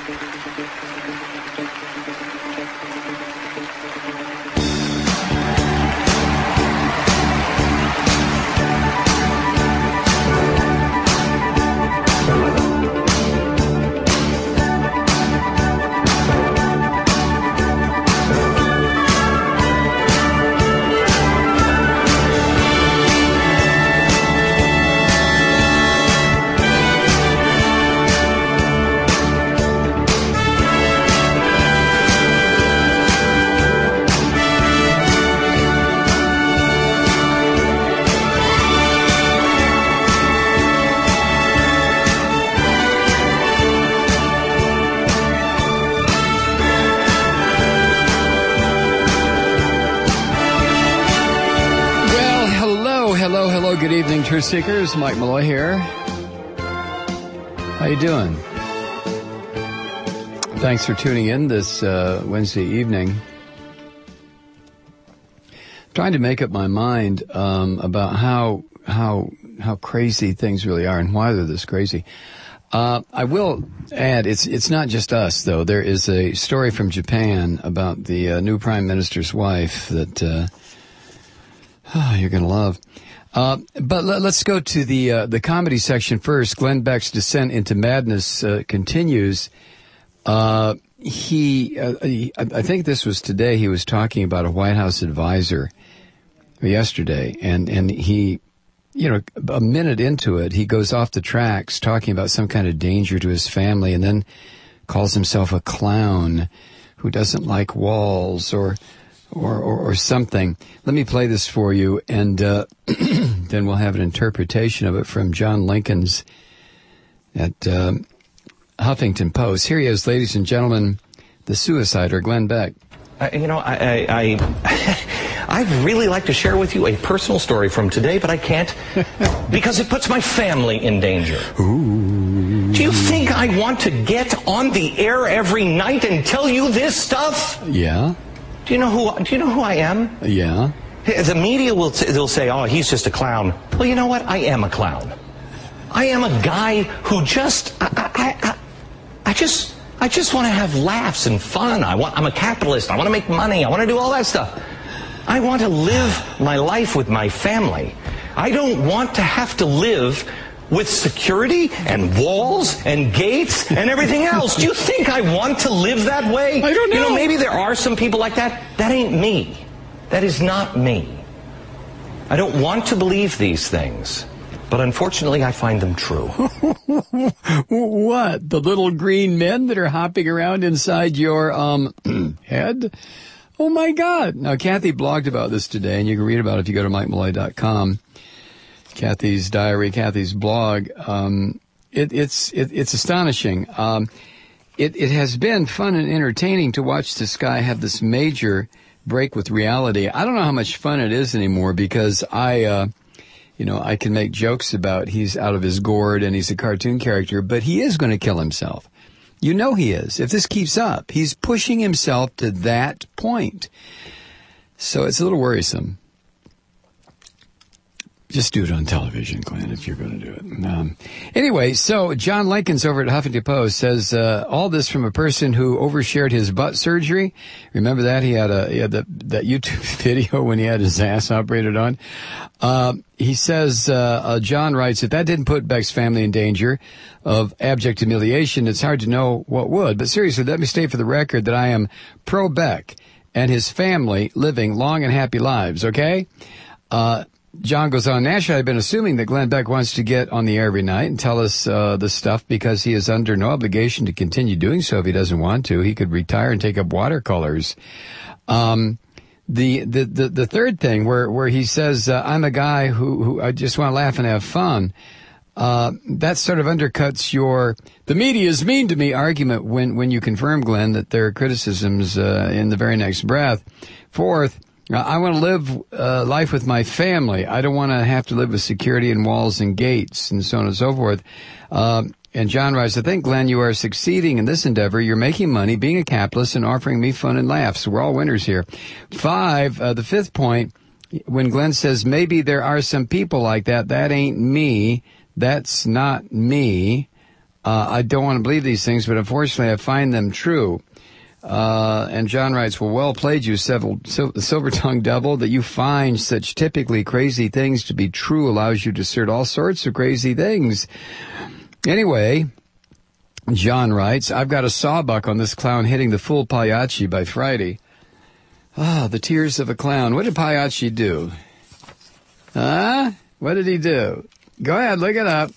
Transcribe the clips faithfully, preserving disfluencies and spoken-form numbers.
Good evening, Truth Seekers. Mike Malloy here. How you doing? Thanks for tuning in this uh, Wednesday evening. I'm trying to make up my mind um, about how how how crazy things really are and why they're this crazy. Uh, I will add, it's it's not just us though. There is a story from Japan about the uh, new prime minister's wife that uh, oh, you're going to love. Uh, but let, let's go to the uh, the comedy section first. Glenn Beck's descent into madness uh, continues. Uh, he, uh, he, I think this was today, he was talking about a White House advisor yesterday, and, and he, you know, a minute into it, he goes off the tracks talking about some kind of danger to his family, and then calls himself a clown who doesn't like walls or... Or, or, or something. Let me play this for you, and uh, then we'll have an interpretation of it from John Lincoln's at uh, Huffington Post. Here he is, ladies and gentlemen, the suicider, Glenn Beck. Uh, you know, I, I, I, I'd really like to share with you a personal story from today, but I can't because it puts my family in danger. Ooh. Do you think I want to get on the air every night and tell you this stuff? Yeah. Do you know who? Do you know who I am? Yeah. The media will they'll say, "Oh, he's just a clown." Well, you know what? I am a clown. I am a guy who just I I, I, I just I just want to have laughs and fun. I want I'm a capitalist. I want to make money. I want to do all that stuff. I want to live my life with my family. I don't want to have to live with security and walls and gates and everything else. Do you think I want to live that way? I don't know. You know, maybe there are some people like that. That ain't me. That is not me. I don't want to believe these things, but unfortunately I find them true. What? The little green men that are hopping around inside your um head? Oh my God. Now, Kathy blogged about this today, and you can read about it if you go to mike malloy dot com. Kathy's diary, Kathy's blog. Um, it, it's it, it's astonishing. Um, it it has been fun and entertaining to watch this guy have this major break with reality. I don't know how much fun it is anymore because I, uh, you know, I can make jokes about he's out of his gourd and he's a cartoon character, but he is going to kill himself. You know he is. If this keeps up, he's pushing himself to that point. So it's a little worrisome. Just do it on television, Glenn, if you're going to do it. Um, anyway, so John Lincoln's over at Huffington Post says uh, all this from a person who overshared his butt surgery. Remember that? He had a he had the, that YouTube video when he had his ass operated on. Uh, he says, uh, uh, John writes, if that didn't put Beck's family in danger of abject humiliation, it's hard to know what would. But seriously, let me state for the record that I am pro-Beck and his family living long and happy lives, okay? Uh John goes on, naturally, I've been assuming that Glenn Beck wants to get on the air every night and tell us uh, the stuff because he is under no obligation to continue doing so if he doesn't want to. He could retire and take up watercolors. Um, the, the, the, the third thing where, where he says, uh, I'm a guy who, who I just want to laugh and have fun. Uh, that sort of undercuts your, the media is mean to me argument when, when you confirm, Glenn, that there are criticisms, uh, in the very next breath. Fourth, I want to live uh, life with my family. I don't want to have to live with security and walls and gates and so on and so forth. Um, and John writes, I think, Glenn, you are succeeding in this endeavor. You're making money, being a capitalist, and offering me fun and laughs. We're all winners here. Five, uh, the fifth point, when Glenn says maybe there are some people like that, that ain't me. That's not me. Uh, I don't want to believe these things, but unfortunately I find them true. Uh, and John writes, well, well played, you several, sil- silver-tongued devil, that you find such typically crazy things to be true allows you to assert all sorts of crazy things. Anyway, John writes, I've got a sawbuck on this clown hitting the full Pagliacci by Friday. Ah, the tears of a clown. What did Pagliacci do? Huh? What did he do? Go ahead, look it up.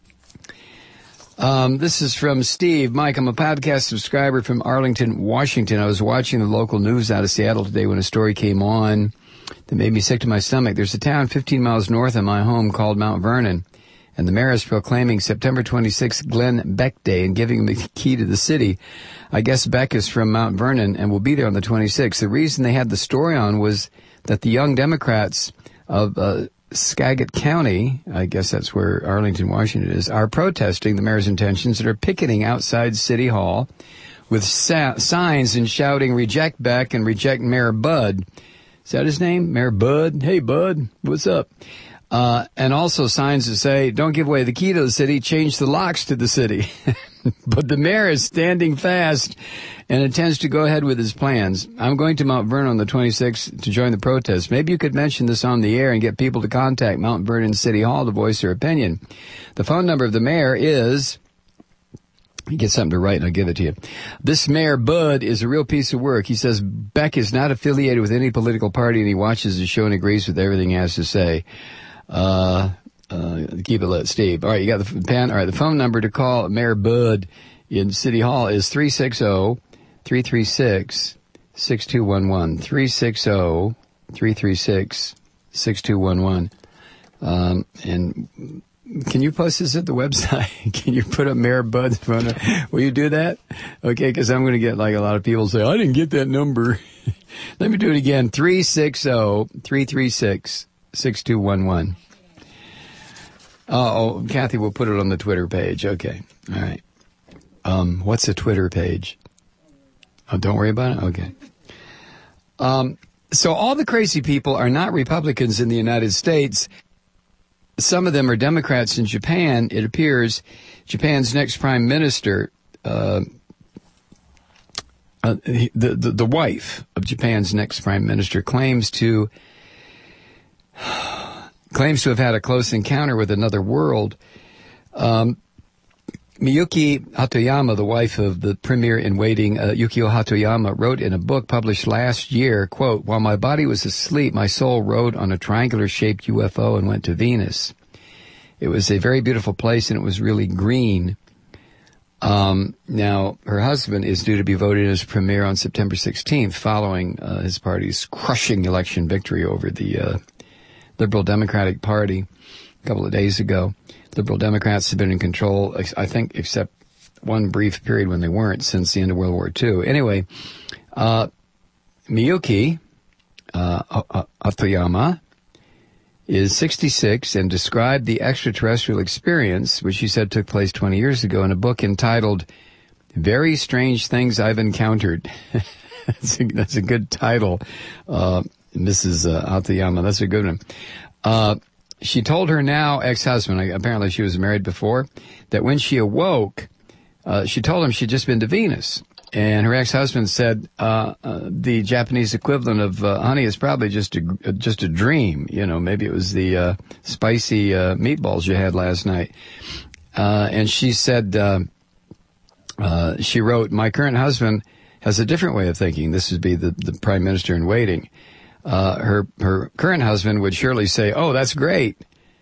Um, this is from Steve. Mike, I'm a podcast subscriber from Arlington, Washington. I was watching the local news out of Seattle today when a story came on that made me sick to my stomach. There's a town fifteen miles north of my home called Mount Vernon, and the mayor is proclaiming September twenty-sixth Glenn Beck Day and giving him the key to the city. I guess Beck is from Mount Vernon and will be there on the twenty-sixth. The reason they had the story on was that the young Democrats of uh, Skagit County, I guess that's where Arlington, Washington is, are protesting the mayor's intentions and are picketing outside City Hall with sa- signs and shouting, reject Beck and reject Mayor Bud. Is that his name? Mayor Bud? Hey, Bud, what's up? Uh, and also signs that say, don't give away the key to the city, change the locks to the city. But the mayor is standing fast and intends to go ahead with his plans. I'm going to Mount Vernon on the twenty-sixth to join the protest. Maybe you could mention this on the air and get people to contact Mount Vernon City Hall to voice their opinion. The phone number of the mayor is... You get something to write and I'll give it to you. This Mayor Bud is a real piece of work. He says Beck is not affiliated with any political party and he watches the show and agrees with everything he has to say. Uh, uh, keep it lit, Steve. All right, you got the pen. All right, the phone number to call Mayor Bud in City Hall is three six zero, three three six, six two one one. three six zero, three three six, six two one one. Um, and can you post this at the website? Can you put up Mayor Bud's phone? Will you do that? Okay, because I'm going to get like a lot of people say, I didn't get that number. Let me do it again. three six zero, three three six, six two one one. Oh, oh, Kathy will put it on the Twitter page. Okay. All right. Um, what's a Twitter page? Oh, don't worry about it? Okay. Um, so all the crazy people are not Republicans in the United States. Some of them are Democrats in Japan. It appears Japan's next prime minister, uh, uh, the, the, the wife of Japan's next prime minister claims to, claims to have had a close encounter with another world. Um, Miyuki Hatoyama, the wife of the premier-in-waiting uh, Yukio Hatoyama, wrote in a book published last year, quote, while my body was asleep, my soul rode on a triangular-shaped U F O and went to Venus. It was a very beautiful place, and it was really green. Um, now, her husband is due to be voted as premier on September sixteenth, following uh, his party's crushing election victory over the uh, Liberal Democratic Party a couple of days ago. Liberal Democrats have been in control, I think, except one brief period when they weren't since the end of World War Two. Anyway, uh, Miyuki uh, Hatoyama is sixty-six and described the extraterrestrial experience, which she said took place twenty years ago, in a book entitled Very Strange Things I've Encountered. that's, a, that's a good title, uh, Missus Uh, Hatoyama. That's a good one. Uh, She told her now ex-husband, apparently she was married before, that when she awoke, uh, she told him she'd just been to Venus. And her ex-husband said, uh, uh, the Japanese equivalent of, uh, honey, it's probably just a, just a dream. You know, maybe it was the, uh, spicy, uh, meatballs you had last night. Uh, and she said, uh, uh, she wrote, my current husband has a different way of thinking. This would be the, the prime minister in waiting. Uh, her, her current husband would surely say, oh, that's great.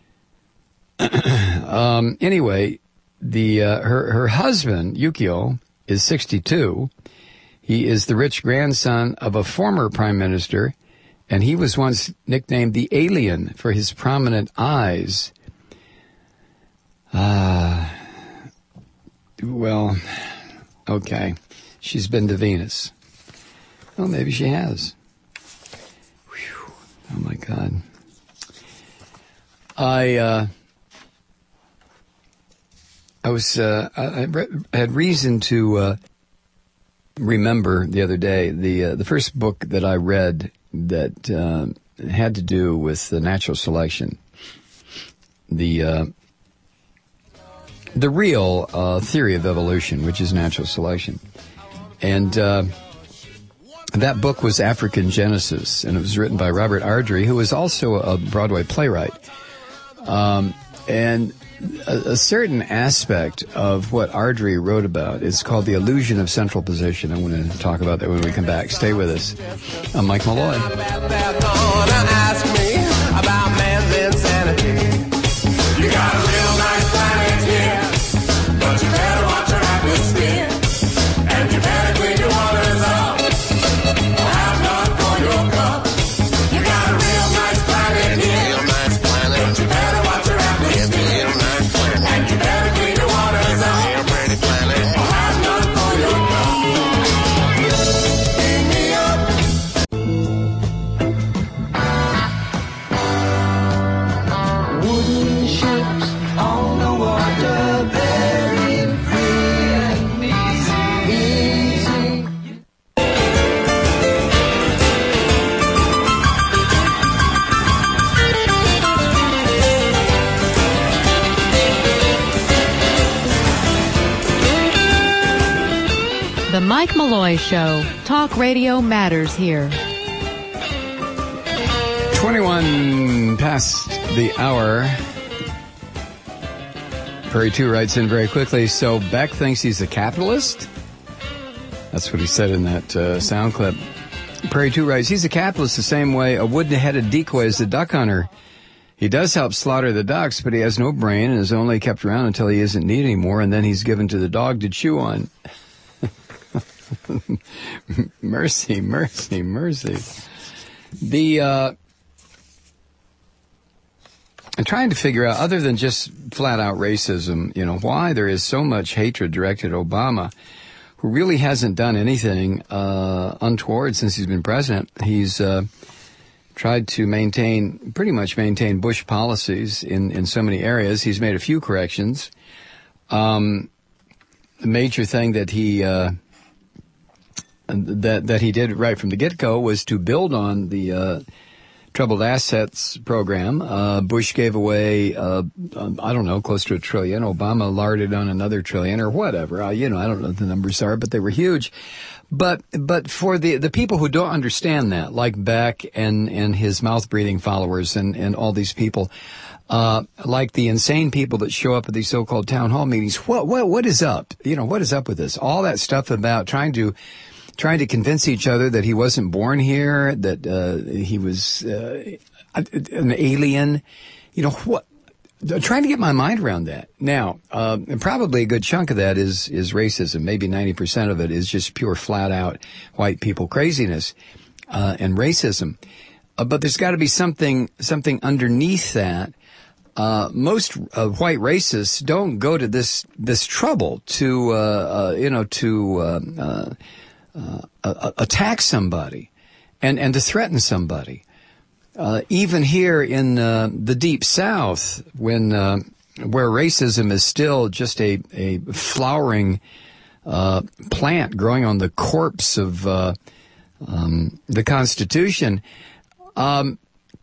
um, anyway, the, uh, her, her husband, Yukio, is sixty-two. He is the rich grandson of a former prime minister, and he was once nicknamed the alien for his prominent eyes. Ah, uh, well, okay. She's been to Venus. Well, maybe she has. Oh, my God. I, uh, I was, uh, I, I had reason to, uh, remember the other day the, uh, the first book that I read that, uh, had to do with the natural selection. The, uh, the real uh, theory of evolution, which is natural selection. And uh, that book was African Genesis, and it was written by Robert Ardrey, who was also a Broadway playwright. Um, and a, a certain aspect of what Ardrey wrote about is called the illusion of central position. I want to talk about that when we come back. Stay with us. I'm Mike Malloy. They're gonna ask me about man's insanity. You got a real nice planet here, but you better watch your atmosphere, and you better clean your waters up, or have none for your cup. You got a real nice planet here, real nice planet, but you better watch your atmosphere, real nice planet, and you better clean your waters up, real pretty planet, or have none for your cup. Beam me up. Wooden ships on the water, very free and easy, easy. The Mike Malloy Show. Talk radio matters here. twenty-one past the hour. Prairie two writes in very quickly, so Beck thinks he's a capitalist? That's what he said in that uh, sound clip. Prairie two writes, he's a capitalist the same way a wooden-headed decoy is a duck hunter. He does help slaughter the ducks, but he has no brain and is only kept around until he isn't needed anymore, and then he's given to the dog to chew on. Mercy, mercy, mercy. The, uh, I'm trying to figure out, other than just flat-out racism, you know, why there is so much hatred directed at Obama, who really hasn't done anything uh, untoward since he's been president. He's uh, tried to maintain, pretty much maintain Bush policies in, in so many areas. He's made a few corrections. Um, the major thing that he uh, that that he did right from the get-go was to build on the uh, troubled assets program. Uh, Bush gave away, uh, um, I don't know, close to a trillion. Obama larded on another trillion or whatever. Uh, you know, I don't know what the numbers are, but they were huge. But but for the the people who don't understand that, like Beck and, and his mouth-breathing followers and, and all these people, uh, like the insane people that show up at these so-called town hall meetings, what what what is up? You know, what is up with this? All that stuff about trying to trying to convince each other that he wasn't born here, that uh, he was uh, an alien. You know, what? I'm trying to get my mind around that. Now, uh, and probably a good chunk of that is is racism. Maybe ninety percent of it is just pure flat-out white people craziness uh, and racism. Uh, but there's got to be something something underneath that. Uh, most uh, white racists don't go to this this trouble to uh, uh, you know to uh, uh, uh, uh, attack somebody and and to threaten somebody. Uh, even here in uh, the Deep South, when uh, where racism is still just a a flowering uh, plant growing on the corpse of uh, um, the Constitution, um,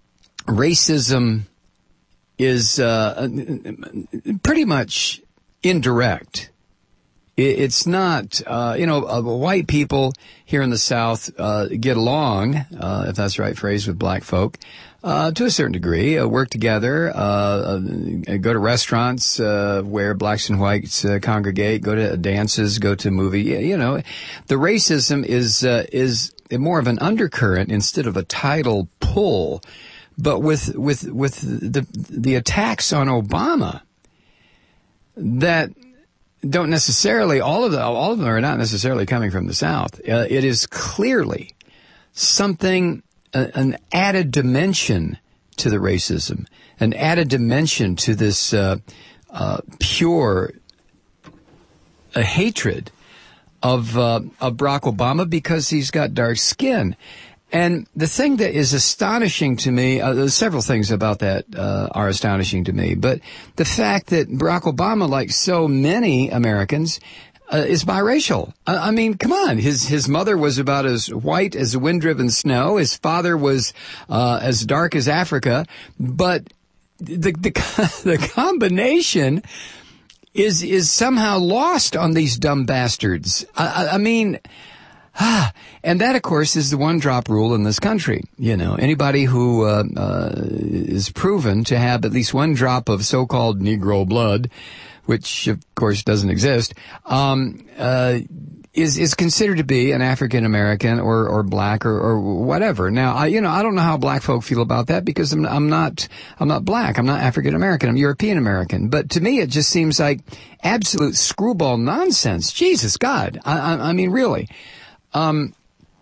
racism is uh, pretty much indirect. It's not, uh, you know, uh, white people here in the South uh, get along, uh, if that's the right phrase, with black folk, uh, to a certain degree, uh, work together, uh, uh, go to restaurants uh, where blacks and whites uh, congregate, go to dances, go to movie. You know, the racism is uh, is more of an undercurrent instead of a tidal pull. But with with with the the attacks on Obama, that don't necessarily, all of them, all of them are not necessarily coming from the South. Uh, it is clearly something, uh, an added dimension to the racism, an added dimension to this uh, uh, pure uh, hatred of, uh, of Barack Obama because he's got dark skin. And the thing that is astonishing to me, uh, there's several things about that uh, are astonishing to me, but the fact that Barack Obama, like so many Americans, uh, is biracial. I, I mean, come on. His his mother was about as white as the wind-driven snow. His father was uh, as dark as Africa. But the the, the combination is is somehow lost on these dumb bastards. I, I, I mean, ah, and that, of course, is the one-drop rule in this country. You know, anybody who uh, uh, is proven to have at least one drop of so-called Negro blood, which, of course, doesn't exist, um, uh, is is considered to be an African American or or black or, or whatever. Now, I you know I don't know how black folk feel about that because I'm I'm not I'm not black. I'm not African American. I'm European American. But to me, it just seems like absolute screwball nonsense. Jesus God, I I, I mean really. Um,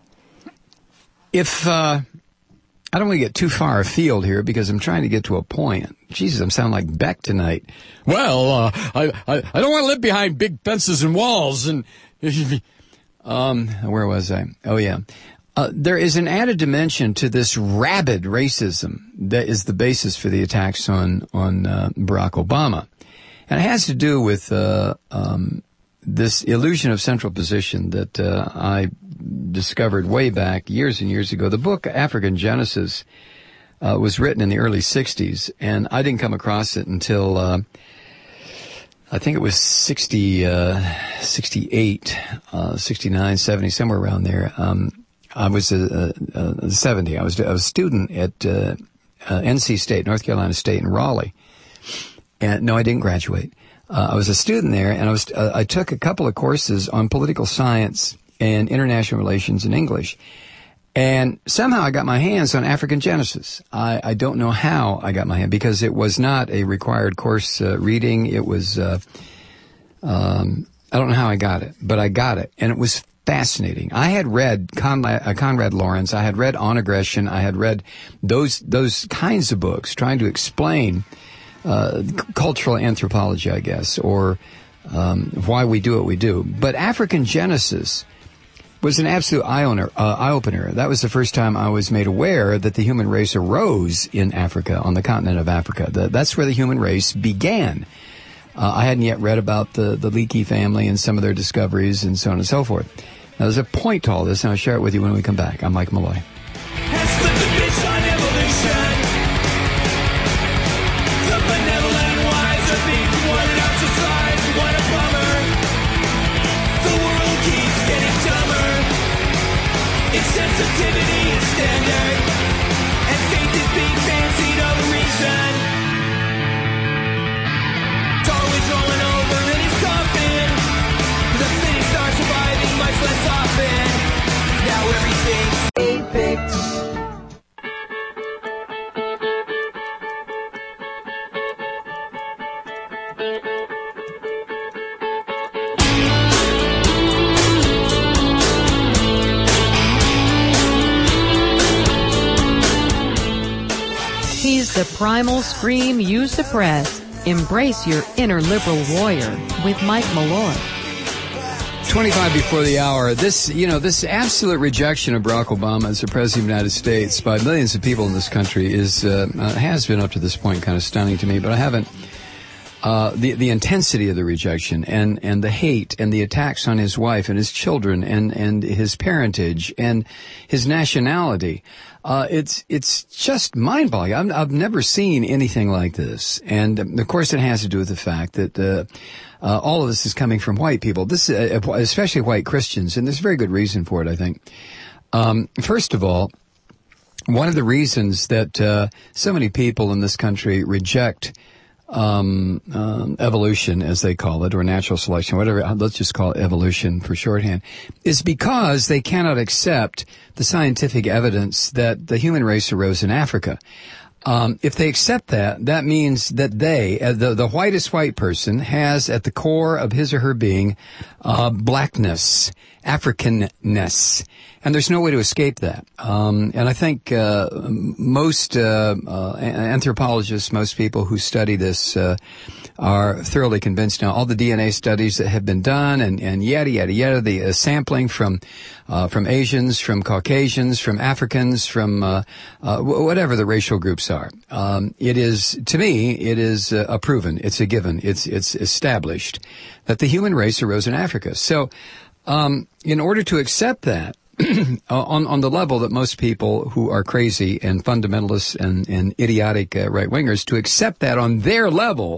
if uh, I don't want to get too far afield here because I'm trying to get to a point. Jesus, I'm sounding like Beck tonight. Well, uh, I I I don't want to live behind big fences and walls and. Um, where was I? Oh, yeah. Uh, there is an added dimension to this rabid racism that is the basis for the attacks on, on, uh, Barack Obama. And it has to do with, uh, um, this illusion of central position that, uh, I discovered way back years and years ago. The book African Genesis, uh, was written in the early sixties, and I didn't come across it until, uh, I think it was sixty, uh, sixty-eight, uh, sixty-nine, seventy, somewhere around there. Um, I was, uh, uh, seventy. I was, I was a student at, uh, uh, N C State, North Carolina State in Raleigh. And no, I didn't graduate. Uh, I was a student there, and I was, uh, I took a couple of courses on political science and international relations in English. And somehow I got my hands on African Genesis. I, I don't know how I got my hand, because it was not a required course uh, reading. It was, uh, um, I don't know how I got it, but I got it. And it was fascinating. I had read Conrad, uh, Conrad Lawrence. I had read On Aggression. I had read those, those kinds of books trying to explain, uh, cultural anthropology, I guess, or, um, why we do what we do. But African Genesis was an absolute eye-opener, uh, eye-opener. That was the first time I was made aware that the human race arose in Africa, on the continent of Africa. The, that's where the human race began. Uh, I hadn't yet read about the, the Leakey family and some of their discoveries and so on and so forth. Now, there's a point to all this, and I'll share it with you when we come back. I'm Mike Malloy. Sensitivity is standard, and faith is being fancied of reason. Darwin's rolling over in his coffin. The fittest start surviving much less often. Now everything's apex. The primal scream you suppress. Embrace your inner liberal warrior with Mike Malloy. twenty-five before the hour. This, you know, this absolute rejection of Barack Obama as the President of the United States by millions of people in this country is, uh, uh, has been up to this point kind of stunning to me, but I haven't, uh, the, the intensity of the rejection and, and the hate and the attacks on his wife and his children and, and his parentage and his nationality. Uh, it's, it's just mind-boggling. I've, I've never seen anything like this. And, um, of course, it has to do with the fact that, uh, uh, all of this is coming from white people. This, uh, especially white Christians. And there's a very good reason for it, I think. Um, first of all, one of the reasons that, uh, so many people in this country reject, um, um, evolution, as they call it, or natural selection, whatever, let's just call it evolution for shorthand, is because they cannot accept the scientific evidence that the human race arose in Africa. Um, if they accept that, that means that they, uh, the, the whitest white person, has at the core of his or her being, uh, blackness, Africanness. And there's no way to escape that. Um, and I think, uh, most, uh, uh, anthropologists, most people who study this, uh, are thoroughly convinced now. All the D N A studies that have been done and, and yada, yada, yada, the uh, sampling from, uh, from Asians, from Caucasians, from Africans, from, uh, uh, w- whatever the racial groups are. Um, it is, to me, it is uh, a proven, it's a given, it's, it's established that the human race arose in Africa. So, um, in order to accept that, on, on the level that most people who are crazy and fundamentalists and, and idiotic uh, right-wingers, to accept that on their level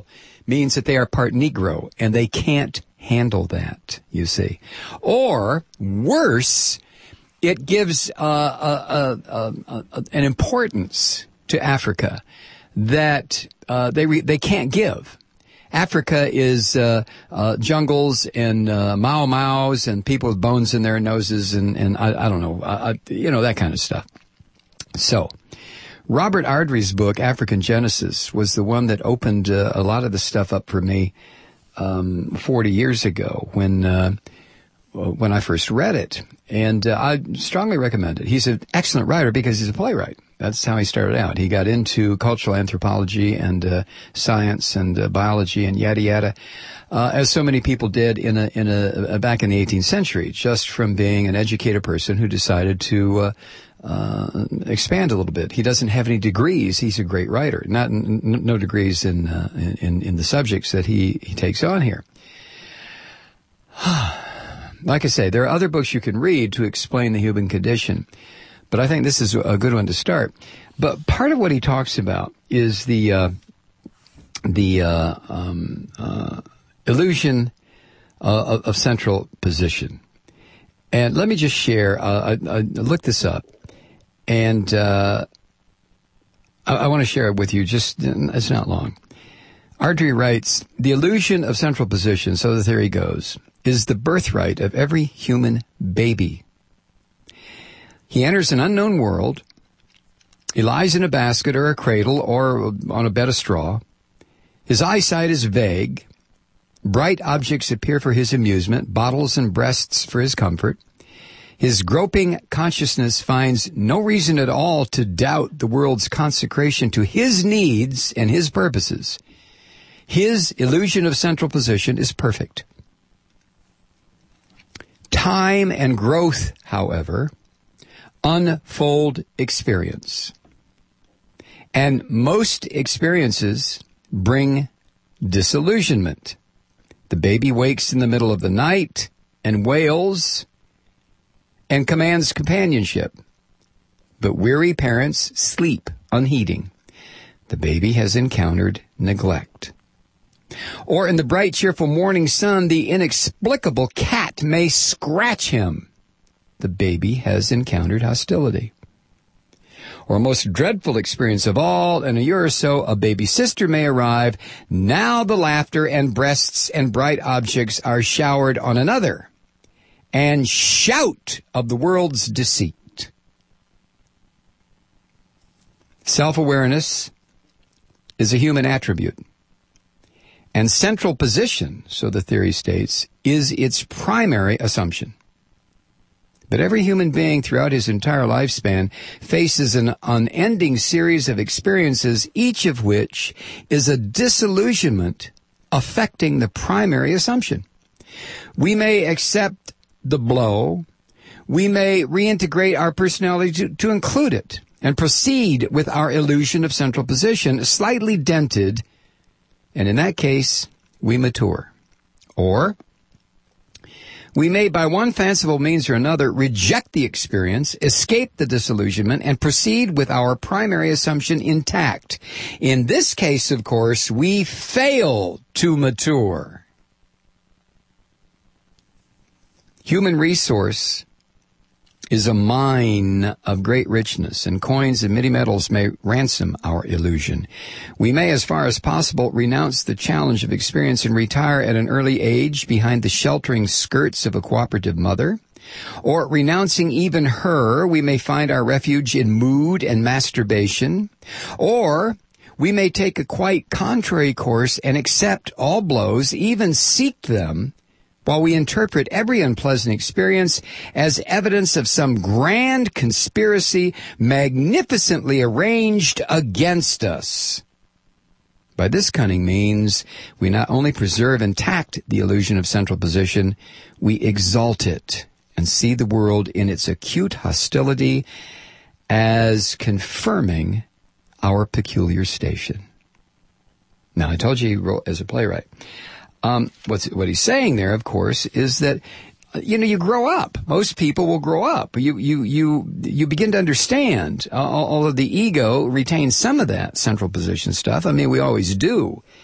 means that they are part Negro, and they can't handle that, you see. Or, worse, it gives uh, a, a, a, a, an importance to Africa that uh, they re- they can't give. Africa is uh, uh, jungles and uh, Mau Maus and people with bones in their noses and, and I, I don't know, uh, you know, that kind of stuff. So, Robert Ardrey's book, African Genesis, was the one that opened uh, a lot of the stuff up for me um, forty years ago when uh, when I first read it. And uh, I strongly recommend it. He's an excellent writer because he's a playwright. That's how he started out. He got into cultural anthropology and uh, science and uh, biology and yada yada, uh, as so many people did in a in a uh, back in the eighteenth century, just from being an educated person who decided to uh, uh, expand a little bit. He doesn't have any degrees. He's a great writer. Not n- no degrees in, uh, in in the subjects that he he takes on here. Like I say, there are other books you can read to explain the human condition. But I think this is a good one to start. But part of what he talks about is the uh, the uh, um, uh, illusion uh, of, of central position. And let me just share. Uh, I, I looked this up, and uh, I, I want to share it with you. Just it's not long. Ardrey writes, "The illusion of central position, so the theory goes, is the birthright of every human baby. He enters an unknown world. He lies in a basket or a cradle or on a bed of straw. His eyesight is vague. Bright objects appear for his amusement, bottles and breasts for his comfort. His groping consciousness finds no reason at all to doubt the world's consecration to his needs and his purposes. His illusion of central position is perfect. Time and growth, however, unfold experience. And most experiences bring disillusionment. The baby wakes in the middle of the night and wails and commands companionship. But weary parents sleep unheeding. The baby has encountered neglect. Or in the bright, cheerful morning sun, the inexplicable cat may scratch him. The baby has encountered hostility. Or most dreadful experience of all, in a year or so, a baby sister may arrive. Now the laughter and breasts and bright objects are showered on another, and shout of the world's deceit. Self-awareness is a human attribute. And central position, so the theory states, is its primary assumption. But every human being throughout his entire lifespan faces an unending series of experiences, each of which is a disillusionment affecting the primary assumption. We may accept the blow. We may reintegrate our personality to, to include it and proceed with our illusion of central position, slightly dented, and in that case, we mature. Or we may, by one fanciful means or another, reject the experience, escape the disillusionment, and proceed with our primary assumption intact. In this case, of course, we fail to mature. Human resource is a mine of great richness, and coins and many metals may ransom our illusion. We may, as far as possible, renounce the challenge of experience and retire at an early age behind the sheltering skirts of a cooperative mother. Or, renouncing even her, we may find our refuge in mood and masturbation. Or, we may take a quite contrary course and accept all blows, even seek them, while we interpret every unpleasant experience as evidence of some grand conspiracy magnificently arranged against us. By this cunning means, we not only preserve intact the illusion of central position, we exalt it and see the world in its acute hostility as confirming our peculiar station. Now, I told you he wrote as a playwright. Um, what's, what he's saying there, of course, is that, you know, you grow up. Most people will grow up. You, you, you, you begin to understand, uh, although the ego retains some of that central position stuff. I mean, we always do.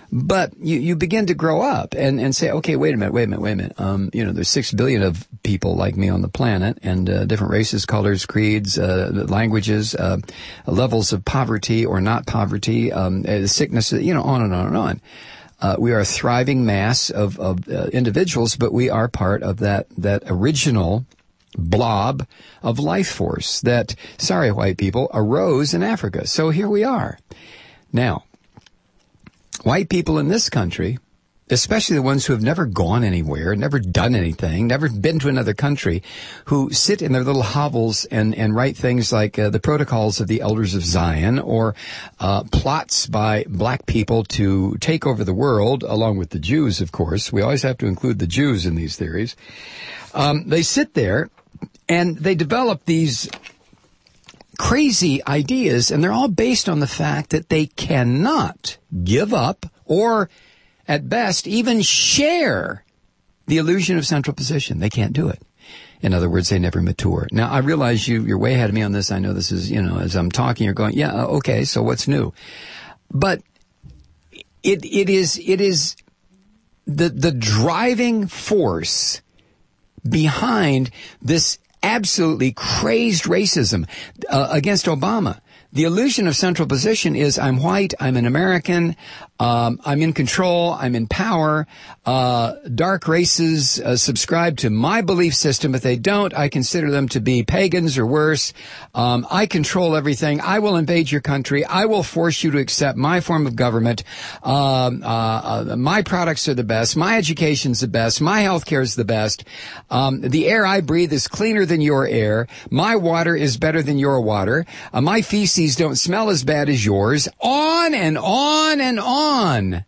But you, you begin to grow up and, and say, okay, wait a minute, wait a minute, wait a minute. Um, you know, there's six billion of people like me on the planet, and uh, different races, colors, creeds, uh, languages, uh, levels of poverty or not poverty, um, uh, sickness, you know, on and on and on. Uh, we are a thriving mass of, of uh, individuals, but we are part of that, that original blob of life force that, sorry, white people, arose in Africa. So here we are. Now, white people in this country, especially the ones who have never gone anywhere, never done anything, never been to another country, who sit in their little hovels and, and write things like uh, the Protocols of the Elders of Zion, or uh, plots by black people to take over the world, along with the Jews, of course. We always have to include the Jews in these theories. Um, they sit there and they develop these crazy ideas, and they're all based on the fact that they cannot give up or, at best, even share the illusion of central position. They can't do it. In other words, they never mature. Now, I realize you, you're way ahead of me on this. I know this is, you know, as I'm talking, you're going, yeah, okay, so what's new? But it, it is, it is the, the driving force behind this absolutely crazed racism uh, against Obama. The illusion of central position is I'm white, I'm an American, um, I'm in control, I'm in power. Uh, dark races uh, subscribe to my belief system. If they don't, I consider them to be pagans or worse. Um, I control everything. I will invade your country. I will force you to accept my form of government. Um, uh, uh, my products are the best. My education's the best. My health care is the best. Um, the air I breathe is cleaner than your air. My water is better than your water. Uh, my feces don't smell as bad as yours. On and on and on.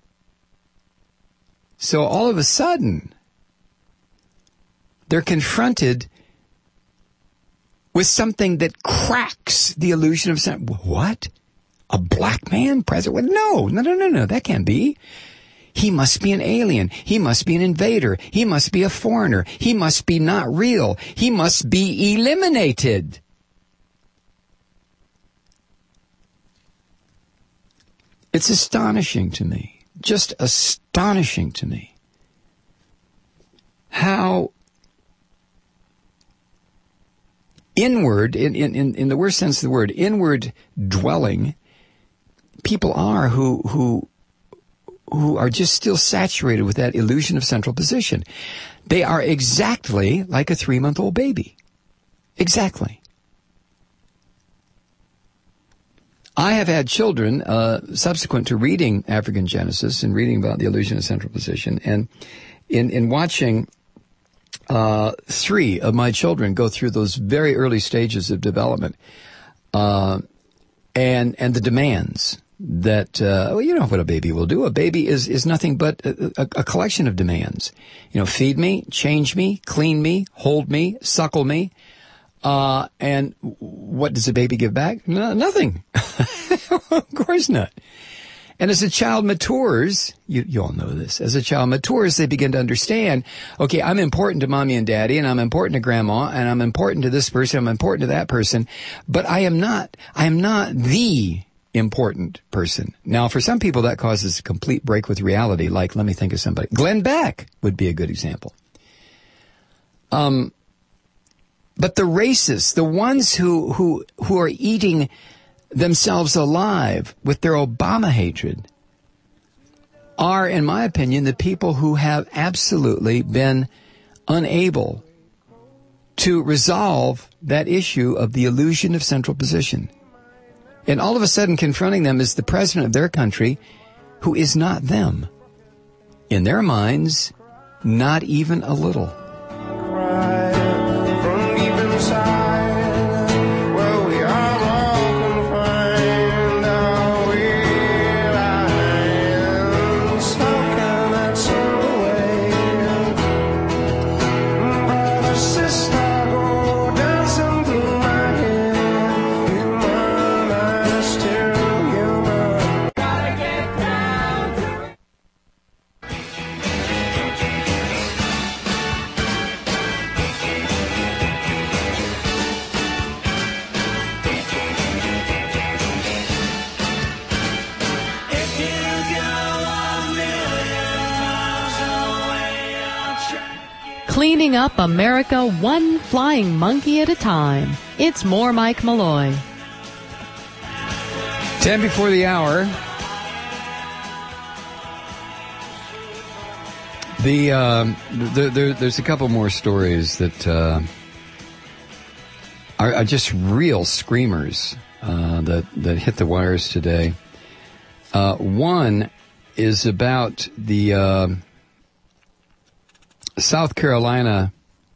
So all of a sudden, they're confronted with something that cracks the illusion of, what? A black man president? No, no, no, no, no, that can't be. He must be an alien. He must be an invader. He must be a foreigner. He must be not real. He must be eliminated. It's astonishing to me. Just astonishing to me how inward, in, in, in the worst sense of the word, inward dwelling people are who, who, who are just still saturated with that illusion of central position. They are exactly like a three-month-old baby. Exactly. I have had children, uh, subsequent to reading African Genesis and reading about the illusion of central position, and in, in watching, uh, three of my children go through those very early stages of development, uh, and, and the demands that, uh, well, you know what a baby will do. A baby is, is nothing but a, a, a collection of demands. You know, feed me, change me, clean me, hold me, suckle me. Uh, and what does a baby give back? No, nothing. Of course not. And as a child matures, you, you all know this, as a child matures, they begin to understand, okay, I'm important to mommy and daddy, and I'm important to grandma, and I'm important to this person, I'm important to that person, but I am not, I am not the important person. Now, for some people, that causes a complete break with reality, like, let me think of somebody. Glenn Beck would be a good example. Um, But the racists, the ones who, who, who are eating themselves alive with their Obama hatred, are, in my opinion, the people who have absolutely been unable to resolve that issue of the illusion of central position. And all of a sudden confronting them is the president of their country, who is not them. In their minds, not even a little. Cleaning up America one flying monkey at a time. It's more Mike Malloy. Ten before the hour. The, um, the, the there's a couple more stories that uh, are, are just real screamers uh, that that hit the wires today. Uh, one is about the uh, South Carolina.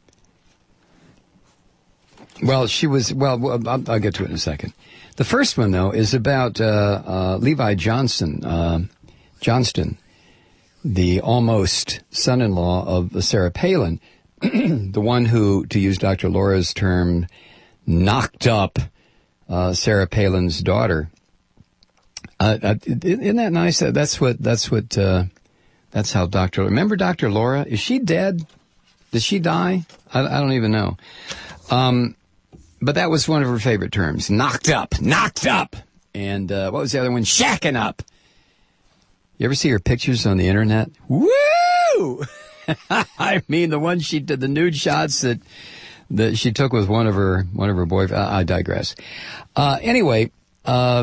Well, she was. Well, I'll, I'll get to it in a second. The first one, though, is about uh, uh, Levi Johnson, uh, Johnston, the almost son-in-law of Sarah Palin, the one who, to use Doctor Laura's term, knocked up uh, Sarah Palin's daughter. Uh, uh, isn't that nice? That's what. That's what. Uh, that's how Doctor. Remember Doctor Laura? Is she dead? Did she die? I, I don't even know. Um, but that was one of her favorite terms. Knocked up. Knocked up. And uh, what was the other one? Shacking up. You ever see her pictures on the internet? Woo! I mean, the ones she did, the nude shots that that she took with one of her one of her boyfriends. I, I digress. Uh, anyway, uh,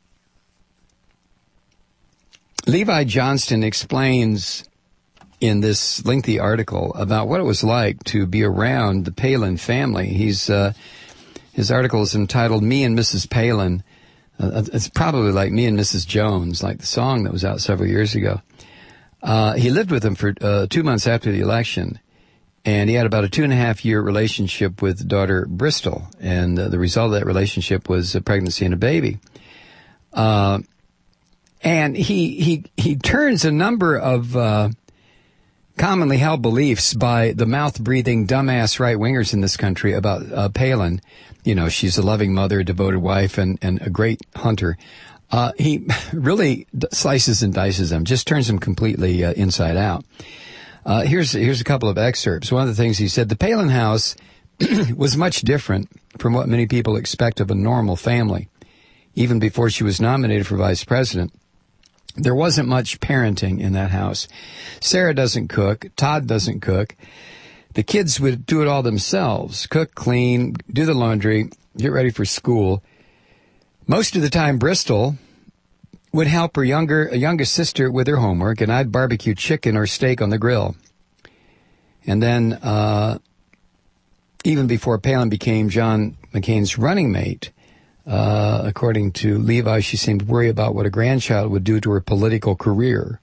Levi Johnston explains in this lengthy article about what it was like to be around the Palin family. He's uh, his article is entitled "Me and Missus Palin." Uh, it's probably like Me and Missus Jones, like the song that was out several years ago. Uh, he lived with them for uh, two months after the election, and he had about a two and a half year relationship with daughter Bristol, and uh, the result of that relationship was a pregnancy and a baby. Uh, and he he he turns a number of uh, commonly held beliefs by the mouth-breathing, dumbass right-wingers in this country about uh, Palin. You know, she's a loving mother, a devoted wife, and, and a great hunter. Uh, he really slices and dices them, just turns them completely uh, inside out. Uh, here's here's a couple of excerpts. One of the things he said, the Palin house was much different from what many people expect of a normal family. Even before she was nominated for vice president, there wasn't much parenting in that house. Sarah doesn't cook. Todd doesn't cook. The kids would do it all themselves, cook, clean, do the laundry, get ready for school. Most of the time, Bristol would help her younger, a youngest sister with her homework, and I'd barbecue chicken or steak on the grill. And then, uh, even before Palin became John McCain's running mate, uh, according to Levi, she seemed worried about what a grandchild would do to her political career.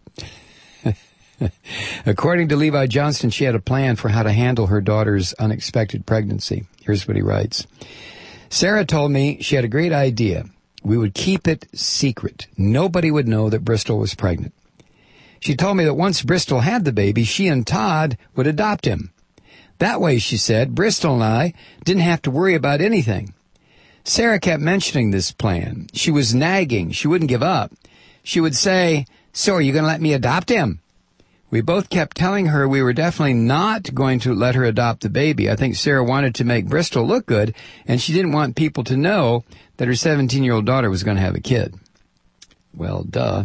According to Levi Johnston, she had a plan for how to handle her daughter's unexpected pregnancy. Here's what he writes. Sarah told me she had a great idea. We would keep it secret. Nobody would know that Bristol was pregnant. She told me that once Bristol had the baby, she and Todd would adopt him. That way, she said, Bristol and I didn't have to worry about anything. Sarah kept mentioning this plan. She was nagging. She wouldn't give up. She would say, so are you going to let me adopt him? We both kept telling her we were definitely not going to let her adopt the baby. I think Sarah wanted to make Bristol look good, and she didn't want people to know that her seventeen-year-old daughter was going to have a kid. Well, duh.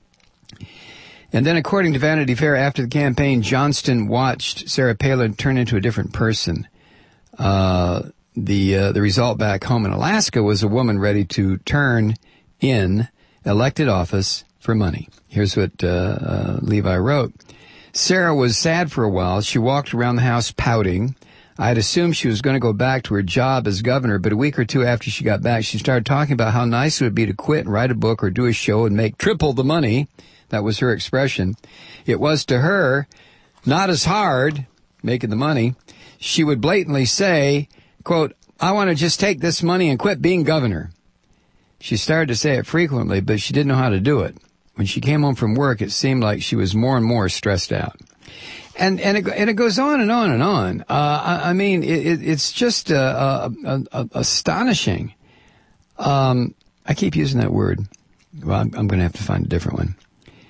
And then, according to Vanity Fair, after the campaign, Johnston watched Sarah Palin turn into a different person. Uh, the uh, the result back home in Alaska was a woman ready to turn in elected office for money. Here's what uh, uh, Levi wrote. Sarah was sad for a while. She walked around the house pouting. I had assumed she was going to go back to her job as governor, but a week or two after she got back, she started talking about how nice it would be to quit and write a book or do a show and make triple the money. That was her expression. It was to her not as hard making the money. She would blatantly say, quote, I want to just take this money and quit being governor. She started to say it frequently, but she didn't know how to do it. When she came home from work, it seemed like she was more and more stressed out. And and it, and it goes on and on and on. Uh, I, I mean, it, it, it's just uh, uh, uh, astonishing. Um, I keep using that word. Well, I'm, I'm going to have to find a different one.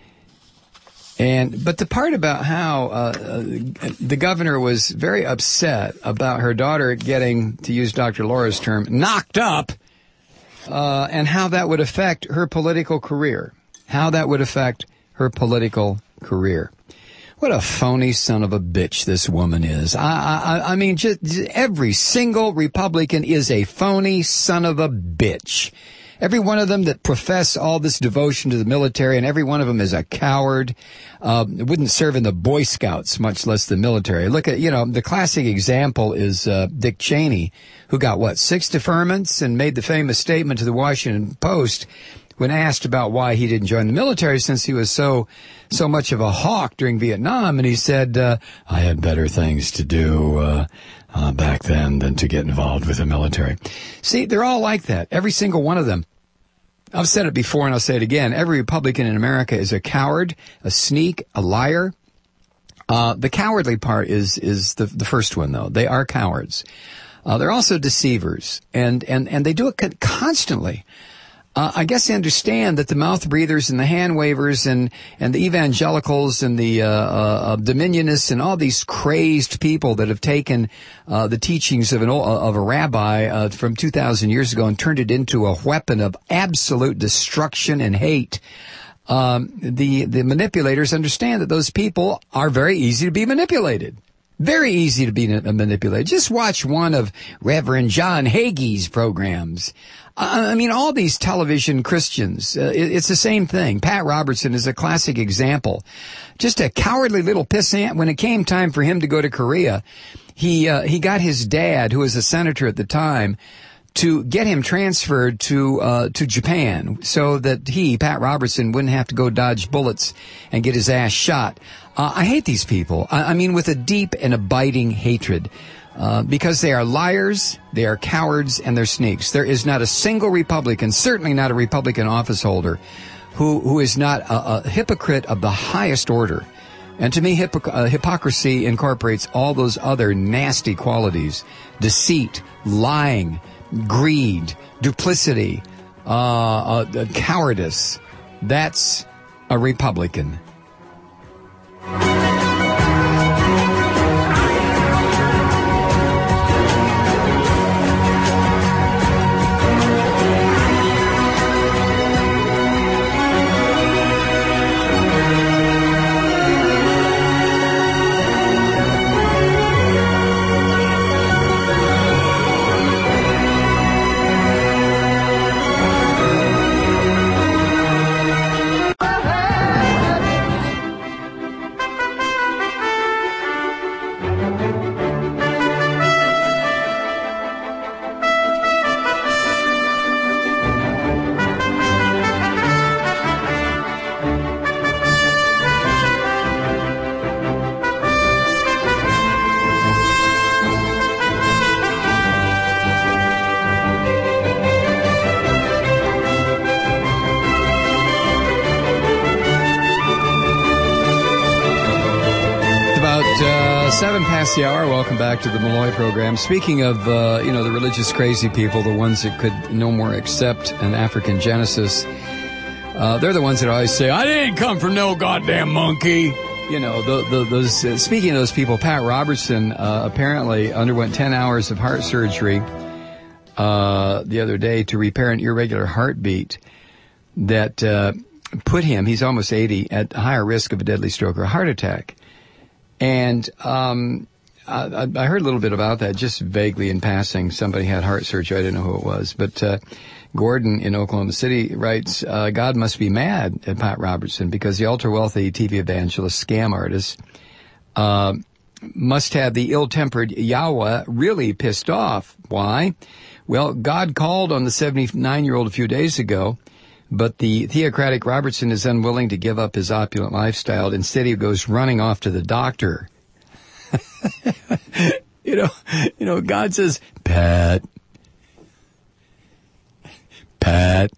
And but the part about how uh, uh, the governor was very upset about her daughter getting, to use Doctor Laura's term, knocked up, uh, and how that would affect her political career. How that would affect her political career. What a phony son of a bitch this woman is. I, I, I mean, just, just every single Republican is a phony son of a bitch. Every one of them that profess all this devotion to the military, and every one of them is a coward. Uh, wouldn't serve in the Boy Scouts, much less the military. Look at, you know, the classic example is uh, Dick Cheney, who got, what, six deferments and made the famous statement to the Washington Post when asked about why he didn't join the military since he was so so much of a hawk during Vietnam. And he said, uh, I had better things to do uh, uh, back then than to get involved with the military. See, they're all like that, every single one of them. I've said it before and I'll say it again. Every Republican in America is a coward, a sneak, a liar. Uh, the cowardly part is is the, the first one, though. They are cowards. Uh, they're also deceivers, and, and, and they do it constantly. Uh, I guess they understand that the mouth breathers and the hand wavers and, and the evangelicals and the uh, uh, dominionists and all these crazed people that have taken uh, the teachings of an of a rabbi uh, from two thousand years ago and turned it into a weapon of absolute destruction and hate. Um, the the manipulators understand that those people are very easy to be manipulated. Very easy to be manipulated. Just watch one of Reverend John Hagee's programs. I mean, all these television Christians, uh, it, it's the same thing. Pat Robertson is a classic example. Just a cowardly little pissant. When it came time for him to go to Korea, he uh, he got his dad, who was a senator at the time, to get him transferred to uh to Japan so that he, Pat Robertson, wouldn't have to go dodge bullets and get his ass shot. Uh, I hate these people. I, I mean, with a deep and abiding hatred. Uh, because they are liars, they are cowards, and they're sneaks. There is not a single Republican, certainly not a Republican office holder, who, who is not a, a hypocrite of the highest order. And to me, hypoc- uh, hypocrisy incorporates all those other nasty qualities: deceit, lying, greed, duplicity, uh, uh, cowardice. That's a Republican. Seven past the hour. Welcome back to the Malloy program. Speaking of, uh, you know, the religious crazy people, the ones that could no more accept an African genesis, uh, they're the ones that always say, I didn't come from no goddamn monkey. You know, the, the, those, uh, speaking of those people, Pat Robertson uh, apparently underwent ten hours of heart surgery uh, the other day to repair an irregular heartbeat that uh, put him, he's almost eighty, at higher risk of a deadly stroke or a heart attack. And um, I, I heard a little bit about that, just vaguely in passing. Somebody had heart surgery. I didn't know who it was. But uh, Gordon in Oklahoma City writes, uh, God must be mad at Pat Robertson because the ultra-wealthy T V evangelist, scam artist, uh, must have the ill-tempered Yahweh really pissed off. Why? Well, God called on the seventy-nine-year-old a few days ago, but the theocratic Robertson is unwilling to give up his opulent lifestyle. Instead, he goes running off to the doctor. you know, you know, God says, Pat, Pat,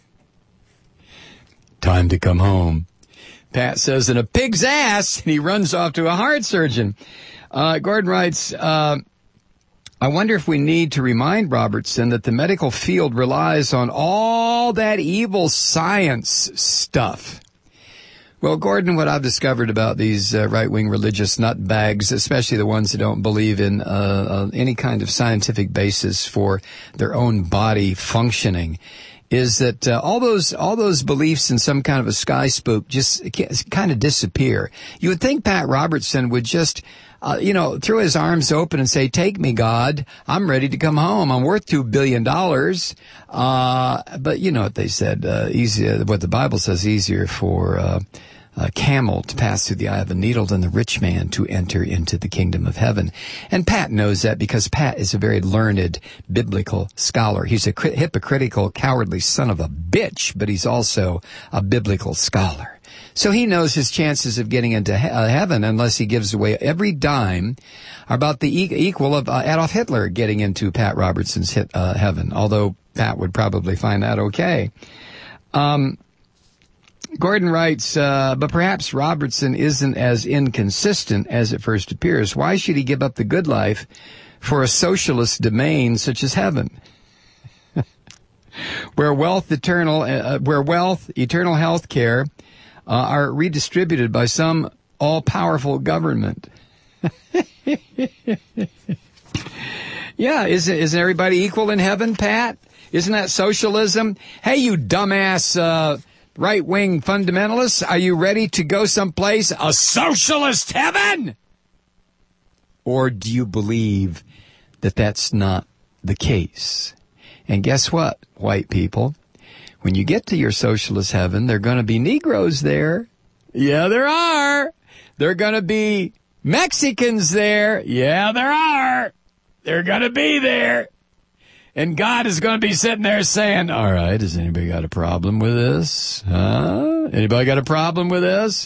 time to come home. Pat says, in a pig's ass, and he runs off to a heart surgeon. Uh, Gordon writes, uh, I wonder if we need to remind Robertson that the medical field relies on all that evil science stuff. Well, Gordon, what I've discovered about these uh, right-wing religious nutbags, especially the ones that don't believe in uh, uh, any kind of scientific basis for their own body functioning, is that uh, all those all those beliefs in some kind of a sky spook just kind of disappear. You would think Pat Robertson would just, uh, you know, throw his arms open and say, "Take me, God. I'm ready to come home. I'm worth two billion dollars." Uh, but you know what they said? Uh, easier, what the Bible says, easier for uh, a camel to pass through the eye of a needle than the rich man to enter into the kingdom of heaven. And Pat knows that because Pat is a very learned biblical scholar. He's a hypocritical, cowardly son of a bitch, but he's also a biblical scholar. So he knows his chances of getting into he- uh, heaven, unless he gives away every dime, are about the e- equal of uh, Adolf Hitler getting into Pat Robertson's hit, uh, heaven, although Pat would probably find that okay. Um... Gordon writes, uh, but perhaps Robertson isn't as inconsistent as it first appears. Why should he give up the good life for a socialist domain such as heaven? where wealth, eternal, uh, where wealth, eternal health care uh, are redistributed by some all-powerful government. Yeah, isn't, isn't everybody equal in heaven, Pat? Isn't that socialism? Hey, you dumbass, uh, right-wing fundamentalists, are you ready to go someplace, a socialist heaven? Or do you believe that that's not the case? And guess what, white people? When you get to your socialist heaven, there are going to be Negroes there. Yeah, there are. There are going to be Mexicans there. Yeah, there are. They're going to be there. And God is going to be sitting there saying, all right, has anybody got a problem with this? Huh? Anybody got a problem with this?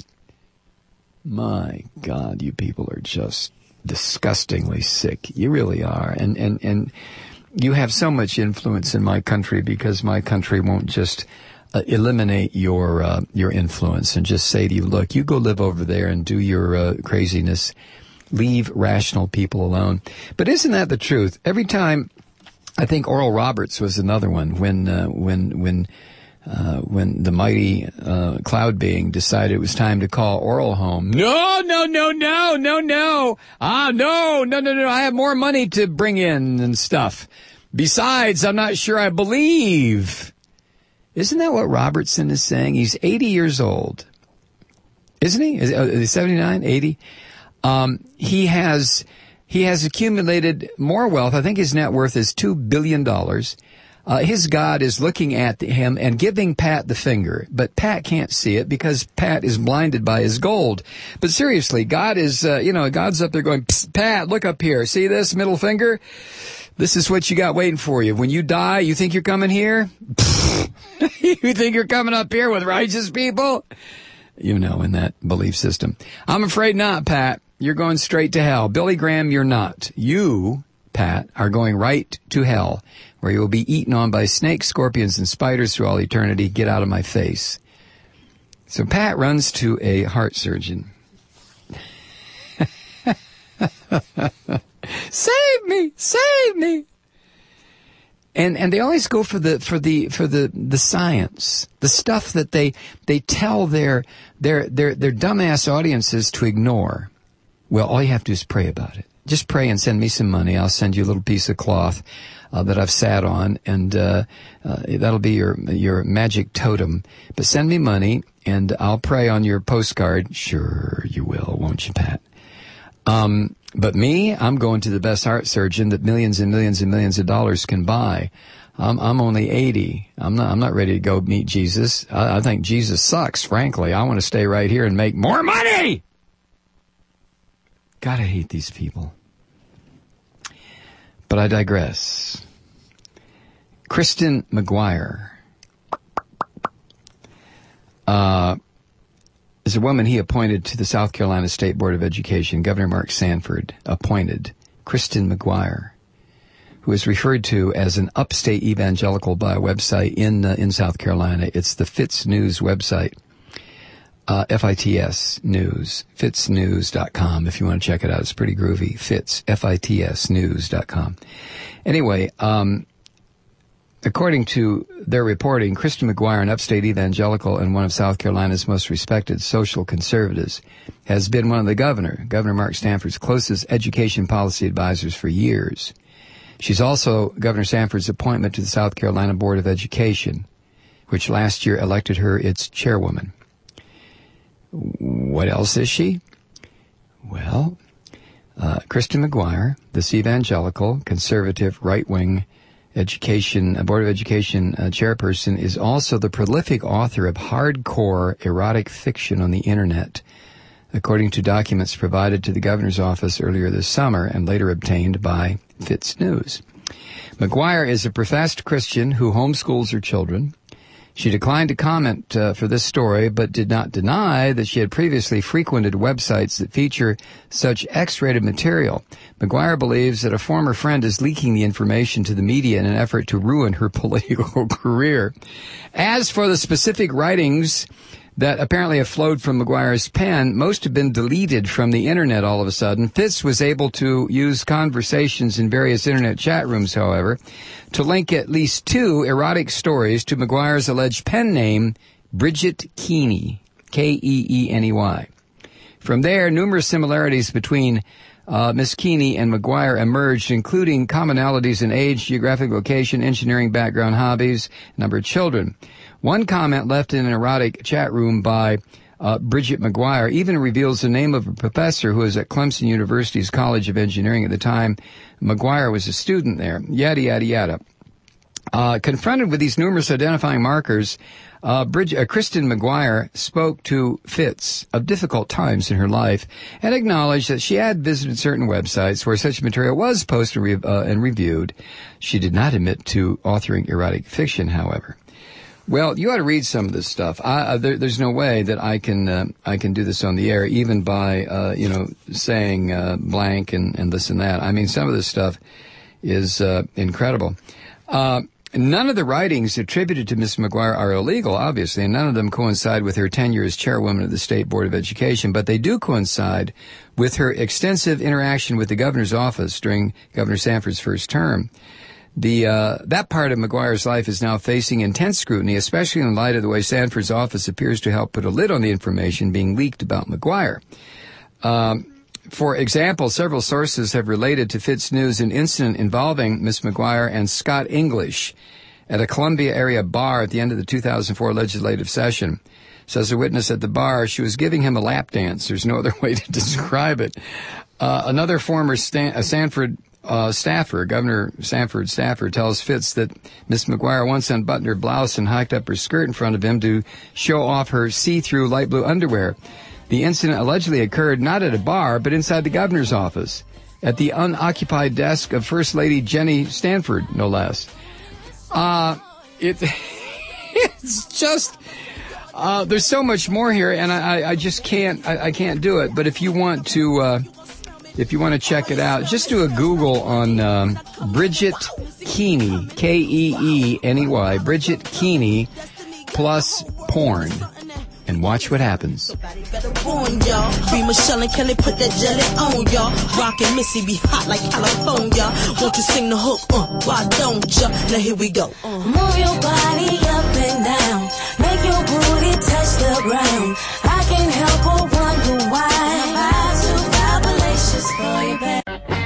My God, you people are just disgustingly sick. You really are. And, and, and you have so much influence in my country because my country won't just uh, eliminate your, uh, your influence and just say to you, look, you go live over there and do your uh, craziness. Leave rational people alone. But isn't that the truth? Every time, I think Oral Roberts was another one when uh, when when uh, when the mighty uh, cloud being decided it was time to call Oral home. No, no, no, no, no, no. Ah, no, no, no, no. I have more money to bring in and stuff. Besides, I'm not sure I believe. Isn't that what Robertson is saying? He's eighty years old, isn't he? Is he seventy-nine, eighty? Um, he has. He has accumulated more wealth. I think his net worth is two billion dollars. Uh, his God is looking at him and giving Pat the finger, but Pat can't see it because Pat is blinded by his gold. But seriously, God is, uh, you know, God's up there going, Pat, look up here. See this middle finger? This is what you got waiting for you. When you die, you think you're coming here? You think you're coming up here with righteous people? You know, in that belief system. I'm afraid not, Pat. You're going straight to hell. Billy Graham, you're not. You, Pat, are going right to hell, where you will be eaten on by snakes, scorpions, and spiders through all eternity. Get out of my face. So Pat runs to a heart surgeon. Save me! Save me! And and they always go for the for the for the the science, the stuff that they they tell their their their their dumbass audiences to ignore. Well, all you have to do is pray about it. Just pray and send me some money. I'll send you a little piece of cloth uh, that I've sat on, and uh, uh, that'll be your your magic totem. But send me money, and I'll pray on your postcard. Sure, you will, won't you, Pat? Um, but me, I'm going to the best heart surgeon that millions and millions and millions of dollars can buy. I'm, I'm only eighty. I'm not, I'm not ready to go meet Jesus. I, I think Jesus sucks, frankly. I want to stay right here and make more money. God, I hate these people. But I digress. Kristen McGuire uh, is a woman he appointed to the South Carolina State Board of Education. Governor Mark Sanford appointed Kristen McGuire, who is referred to as an upstate evangelical by a website in uh, in South Carolina. It's the Fitz News website. Uh, F I T S News, fitz news dot com, if you want to check it out. It's pretty groovy. Fitz, F I T S news dot com. Anyway, um, according to their reporting, Kristen McGuire, an upstate evangelical and one of South Carolina's most respected social conservatives, has been one of the governor, Governor Mark Sanford's closest education policy advisors for years. She's also Governor Sanford's appointment to the South Carolina Board of Education. which last year elected her its chairwoman. What else is she? Well, uh, Kristen McGuire, this evangelical, conservative, right-wing education, uh, Board of Education uh, chairperson, is also the prolific author of hardcore erotic fiction on the Internet, according to documents provided to the governor's office earlier this summer and later obtained by Fitz News. McGuire is a professed Christian who homeschools her children. She declined to comment uh, for this story, but did not deny that she had previously frequented websites that feature such X-rated material. McGuire believes that a former friend is leaking the information to the media in an effort to ruin her political career. As for the specific writings that apparently have flowed from McGuire's pen, most have been deleted from the Internet all of a sudden. Fitz was able to use conversations in various Internet chat rooms, however, to link at least two erotic stories to McGuire's alleged pen name, Bridget Keeney, K E E N E Y. From there, numerous similarities between uh, Miss Keeney and McGuire emerged, including commonalities in age, geographic location, engineering background, hobbies, number of children. One comment left in an erotic chat room by uh, Bridget McGuire even reveals the name of a professor who was at Clemson University's College of Engineering at the time McGuire was a student there. Yada, yada, yada. Uh, confronted with these numerous identifying markers, uh, Bridget, uh, Kristen McGuire spoke to Fitz of difficult times in her life and acknowledged that she had visited certain websites where such material was posted re- uh, and reviewed. She did not admit to authoring erotic fiction, however. Well, you ought to read some of this stuff. I, uh, there, there's no way that I can uh, I can do this on the air, even by uh, you know saying uh, blank and, and this and that. I mean, some of this stuff is uh, incredible. Uh, none of the writings attributed to Miss McGuire are illegal, obviously, and none of them coincide with her tenure as chairwoman of the State Board of Education, but they do coincide with her extensive interaction with the governor's office during Governor Sanford's first term. The uh that part of McGuire's life is now facing intense scrutiny, especially in light of the way Sanford's office appears to help put a lid on the information being leaked about McGuire. Um, for example, several sources have related to Fitz News an incident involving Miss McGuire and Scott English at a Columbia area bar at the end of the two thousand four legislative session. Says a witness at the bar, she was giving him a lap dance. There's no other way to describe it. Uh, another former Stan- uh, Sanford Uh, staffer, Governor Sanford staffer, tells Fitz that Miss McGuire once unbuttoned her blouse and hiked up her skirt in front of him to show off her see-through light blue underwear. The incident allegedly occurred not at a bar, but inside the governor's office, at the unoccupied desk of First Lady Jenny Stanford, no less. Uh, it, it's just, uh, there's so much more here, and I, I just can't, I, I can't do it. But if you want to, uh, If you want to check it out, just do a Google on um, Bridget Keeney, K E E N E Y, Bridget Keeney plus porn, and watch what happens. Be Michelle and Kelly, put that jelly on, y'all. Rockin' Missy be hot like California. Won't you sing the hook? Uh, why don't ya? Now here we go. Uh. Move your body up and down. Make your booty touch the ground. I can't help but wonder why. For your back.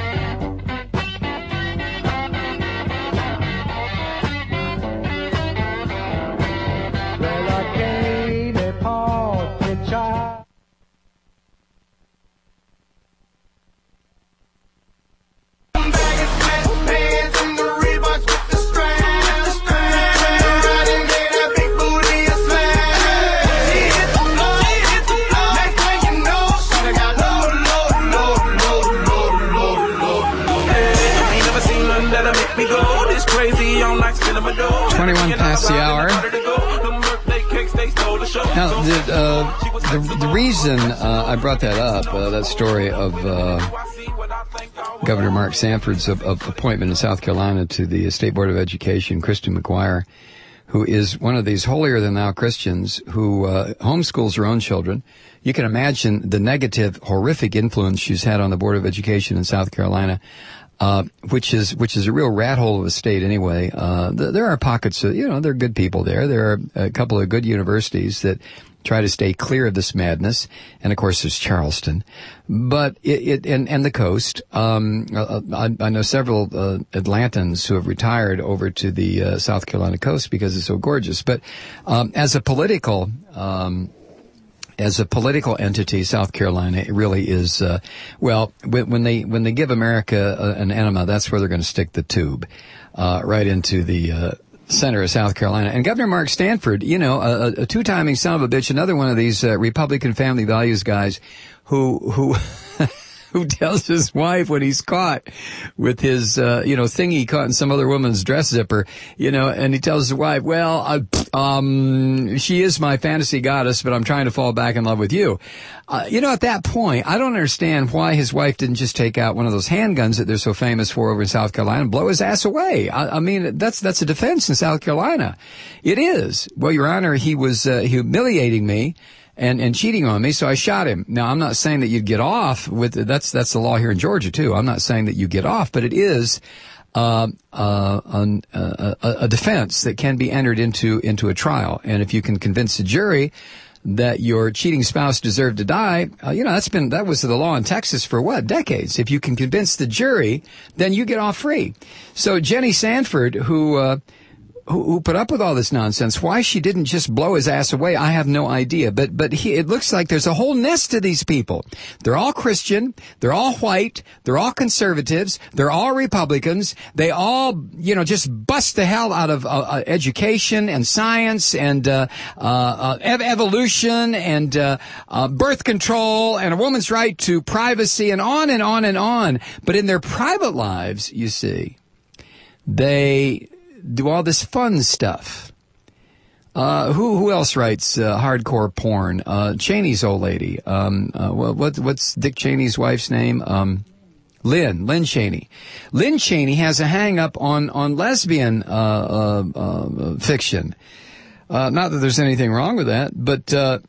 Well, I gave a paw to child. twenty-one past the hour. Now, the, uh, the, the reason uh, I brought that up, uh, that story of uh, Governor Mark Sanford's of, of appointment in South Carolina to the State Board of Education, Kristen McGuire, who is one of these holier-than-thou Christians who uh, homeschools her own children. You can imagine the negative, horrific influence she's had on the Board of Education in South Carolina. Uh, which is, which is a real rat hole of a state anyway. Uh, th- there are pockets of, you know, there are good people there. There are a couple of good universities that try to stay clear of this madness. And of course, there's Charleston, but it, it and, and the coast. Um, I, I know several uh, Atlantans who have retired over to the uh, South Carolina coast because it's so gorgeous. But um, as a political um, as a political entity, South Carolina it really is. Uh, well, when, when they when they give America uh, an enema, that's where they're going to stick the tube uh, right into the. Uh, center of South Carolina. And Governor Mark Stanford, you know, a, a two-timing son of a bitch, another one of these uh, Republican family values guys who, who, who tells his wife when he's caught with his, uh, you know, thingy caught in some other woman's dress zipper, you know, and he tells his wife, well, uh, um, she is my fantasy goddess, but I'm trying to fall back in love with you. Uh, you know, at that point, I don't understand why his wife didn't just take out one of those handguns that they're so famous for over in South Carolina and blow his ass away. I, I mean, that's, that's a defense in South Carolina. It is. Well, Your Honor, he was, uh, humiliating me and, and cheating on me, so I shot him. Now, I'm not saying that you'd get off with, that's, that's the law here in Georgia too. I'm not saying that you get off, but it is, uh, uh, an, uh, a, a defense that can be entered into, into a trial. And if you can convince the jury that your cheating spouse deserved to die, uh, you know, that's been, that was the law in Texas for what, decades. If you can convince the jury, then you get off free. So Jenny Sanford, who, uh, who, who put up with all this nonsense, why she didn't just blow his ass away, I have no idea. But, but he, it looks like there's a whole nest of these people. They're all Christian. They're all white. They're all conservatives. They're all Republicans. They all, you know, just bust the hell out of uh, uh, education and science and, uh, uh, uh ev- evolution and, uh, uh, birth control and a woman's right to privacy and on and on and on. But in their private lives, you see, they do all this fun stuff. Uh, who, who else writes, uh, hardcore porn? Uh, Cheney's old lady. Um, uh, what, what's Dick Cheney's wife's name? Um, Lynn, Lynn Cheney. Lynn Cheney has a hang up on, on lesbian, uh, uh, uh, fiction. Uh, not that there's anything wrong with that, but, uh,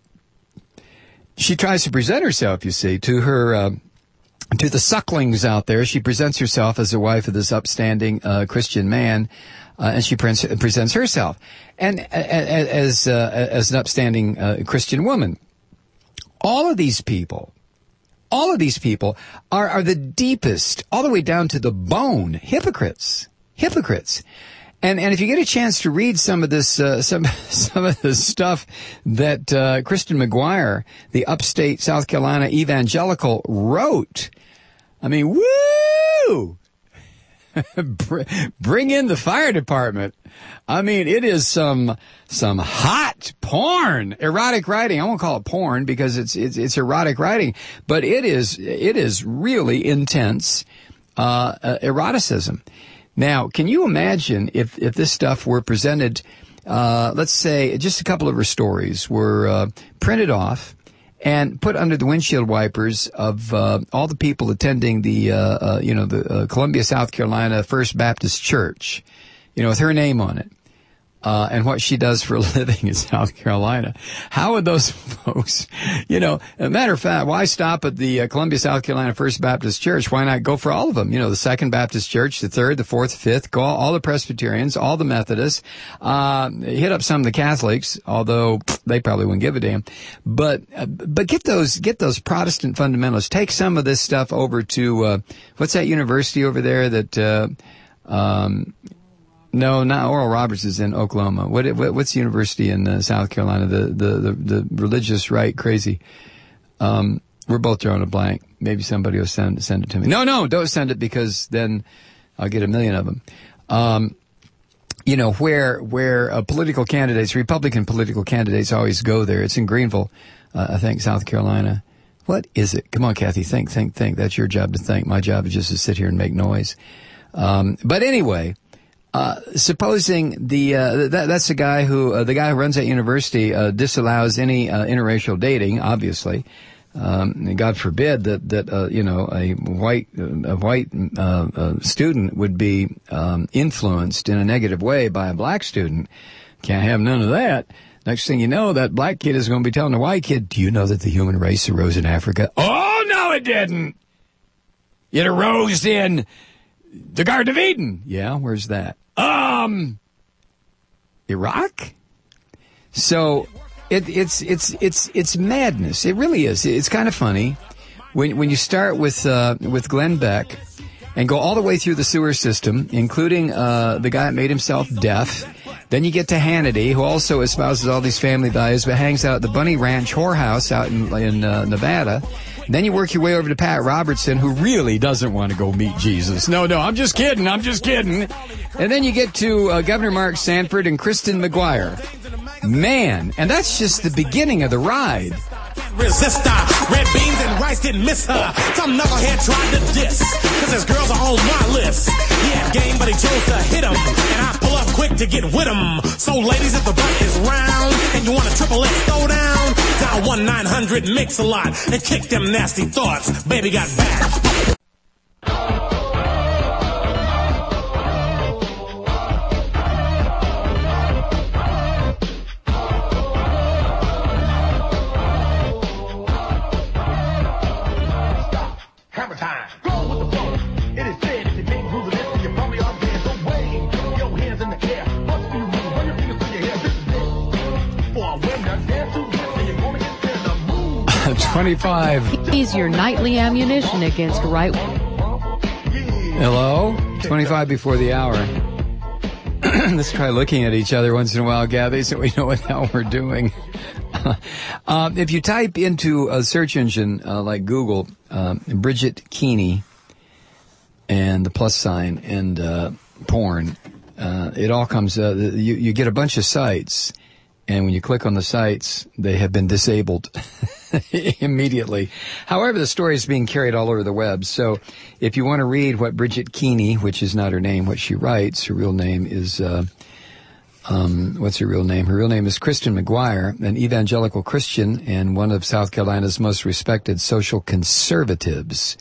she tries to present herself, you see, to her, uh, to the sucklings out there. She presents herself as the wife of this upstanding, uh, Christian man. Uh, and she pre- presents herself and as uh, as an upstanding uh, Christian woman. All of these people, all of these people are are the deepest, all the way down to the bone, hypocrites, hypocrites. And and if you get a chance to read some of this, uh, some some of the stuff that uh, Kristen McGuire, the upstate South Carolina evangelical, wrote, I mean, woo! Bring in the fire department. I mean, it is some some hot porn, erotic writing. I won't call it porn because it's it's, it's erotic writing, but it is it is really intense uh, uh, eroticism. Now, can you imagine if if this stuff were presented? Uh, let's say just a couple of her stories were uh, printed off and put under the windshield wipers of uh, all the people attending the, uh, uh, you know, the uh, Columbia, South Carolina First Baptist Church, you know, with her name on it, uh, and what she does for a living in South Carolina. How would those folks, you know, as a matter of fact, why stop at the uh, Columbia, South Carolina First Baptist Church? Why not go for all of them? You know, the Second Baptist Church, the Third, the Fourth, Fifth, go all, all the Presbyterians, all the Methodists, uh, hit up some of the Catholics, although pff, they probably wouldn't give a damn. But, uh, but get those, get those Protestant fundamentalists, take some of this stuff over to, uh, what's that university over there that, uh, um, No, not Oral Roberts is in Oklahoma. What, what what's the university in uh, South Carolina? The, the the the religious right crazy. Um, we're both drawing a blank. Maybe somebody will send send it to me. No, no, don't send it because then I'll get a million of them. Um, you know where where uh, political candidates, Republican political candidates, always go there. It's in Greenville, uh, I think, South Carolina. What is it? Come on, Kathy, think, think, think. That's your job to think. My job is just to sit here and make noise. Um, but anyway. Uh, supposing the, uh, that, that's the guy who, uh, the guy who runs that university, uh, disallows any, uh, interracial dating, obviously. Um, and God forbid that, that, uh, you know, a white, a white, uh, uh, student would be, um, influenced in a negative way by a black student. Can't have none of that. Next thing you know, that black kid is going to be telling the white kid, do you know that the human race arose in Africa? Oh, no, it didn't. It arose in the Garden of Eden. Yeah, where's that? Um, Iraq? So, it, it's it's it's it's madness. It really is. It's kind of funny when when you start with uh, with Glenn Beck and go all the way through the sewer system, including uh, the guy that made himself deaf. Then you get to Hannity, who also espouses all these family values, but hangs out at the Bunny Ranch whorehouse out in, in uh, Nevada. Then you work your way over to Pat Robertson, who really doesn't want to go meet Jesus. No, no, I'm just kidding. I'm just kidding. And then you get to uh, Governor Mark Sanford and Kristen McGuire. Man, and that's just the beginning of the ride. Resistor, red beans and rice didn't miss her. Some knucklehead tried to diss, cause his girls are on my list. He had game, but he chose to hit him, and I pull up quick to get with him. So ladies, if the butt is round, and you want a triple X throw down, dial one nine hundred mix a lot, and kick them nasty thoughts. Baby got back. twenty-five. He's your nightly ammunition against right. Hello? twenty-five before the hour. Let's try looking at each other once in a while, Gabby, so we know what the hell we're doing. uh, if you type into a search engine uh, like Google, uh, Bridget Keeney and the plus sign and uh, porn, uh, it all comes, uh, you, you get a bunch of sites, and when you click on the sites, they have been disabled immediately. However, the story is being carried all over the web. So if you want to read what Bridget Keeney, which is not her name, what she writes, her real name is, uh, um, what's her real name? Her real name is Kristen McGuire, an evangelical Christian and one of South Carolina's most respected social conservatives.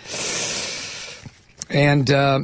And, uh,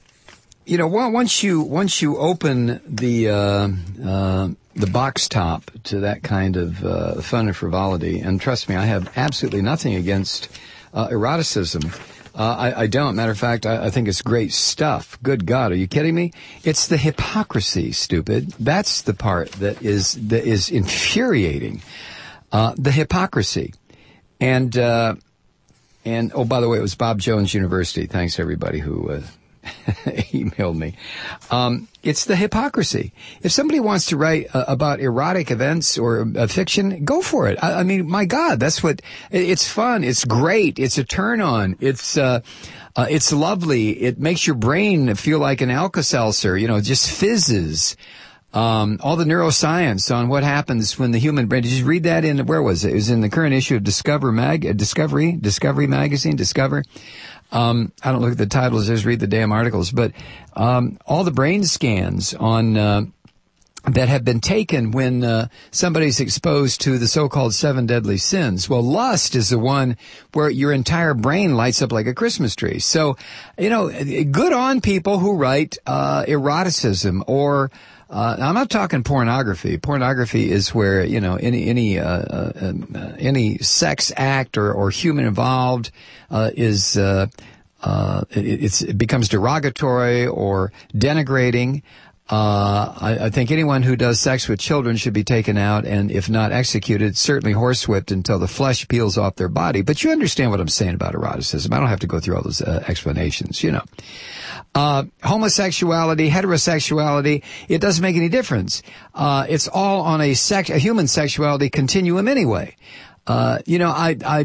you know, well, once you, once you open the, uh, uh, the box top to that kind of uh, fun and frivolity, and trust me, I have absolutely nothing against uh, eroticism. Uh, I, I don't. Matter of fact, I, I think it's great stuff. Good God, are you kidding me? It's the hypocrisy, stupid. That's the part that is that is infuriating. Uh, the hypocrisy, and uh, and oh, by the way, it was Bob Jones University. Thanks everybody who Uh, emailed me. Um, it's the hypocrisy. If somebody wants to write uh, about erotic events or uh, fiction, go for it. I, I mean, my God, that's what, it, it's fun. It's great. It's a turn on. It's, uh, uh, it's lovely. It makes your brain feel like an Alka-Seltzer, you know, just fizzes. Um, all the neuroscience on what happens when the human brain, did you read that in, where was it? It was in the current issue of Discover Mag, uh, Discovery, Discovery Magazine, Discover. Um, I don't look at the titles, just read the damn articles, but, um, all the brain scans on, uh, that have been taken when, uh, somebody's exposed to the so-called seven deadly sins. Well, lust is the one where your entire brain lights up like a Christmas tree. So, you know, good on people who write, uh, eroticism or, Uh, I'm not talking pornography. Pornography is where, you know, any, any, uh, uh, uh any sex act or, or human involved, uh, is, uh, uh, it, it's, it becomes derogatory or denigrating. Uh, I, I think anyone who does sex with children should be taken out and, if not executed, certainly horsewhipped until the flesh peels off their body. But you understand what I'm saying about eroticism. I don't have to go through all those uh, explanations, you know. Uh, homosexuality, heterosexuality, it doesn't make any difference. Uh, it's all on a sex, a human sexuality continuum anyway. Uh, you know, I, I,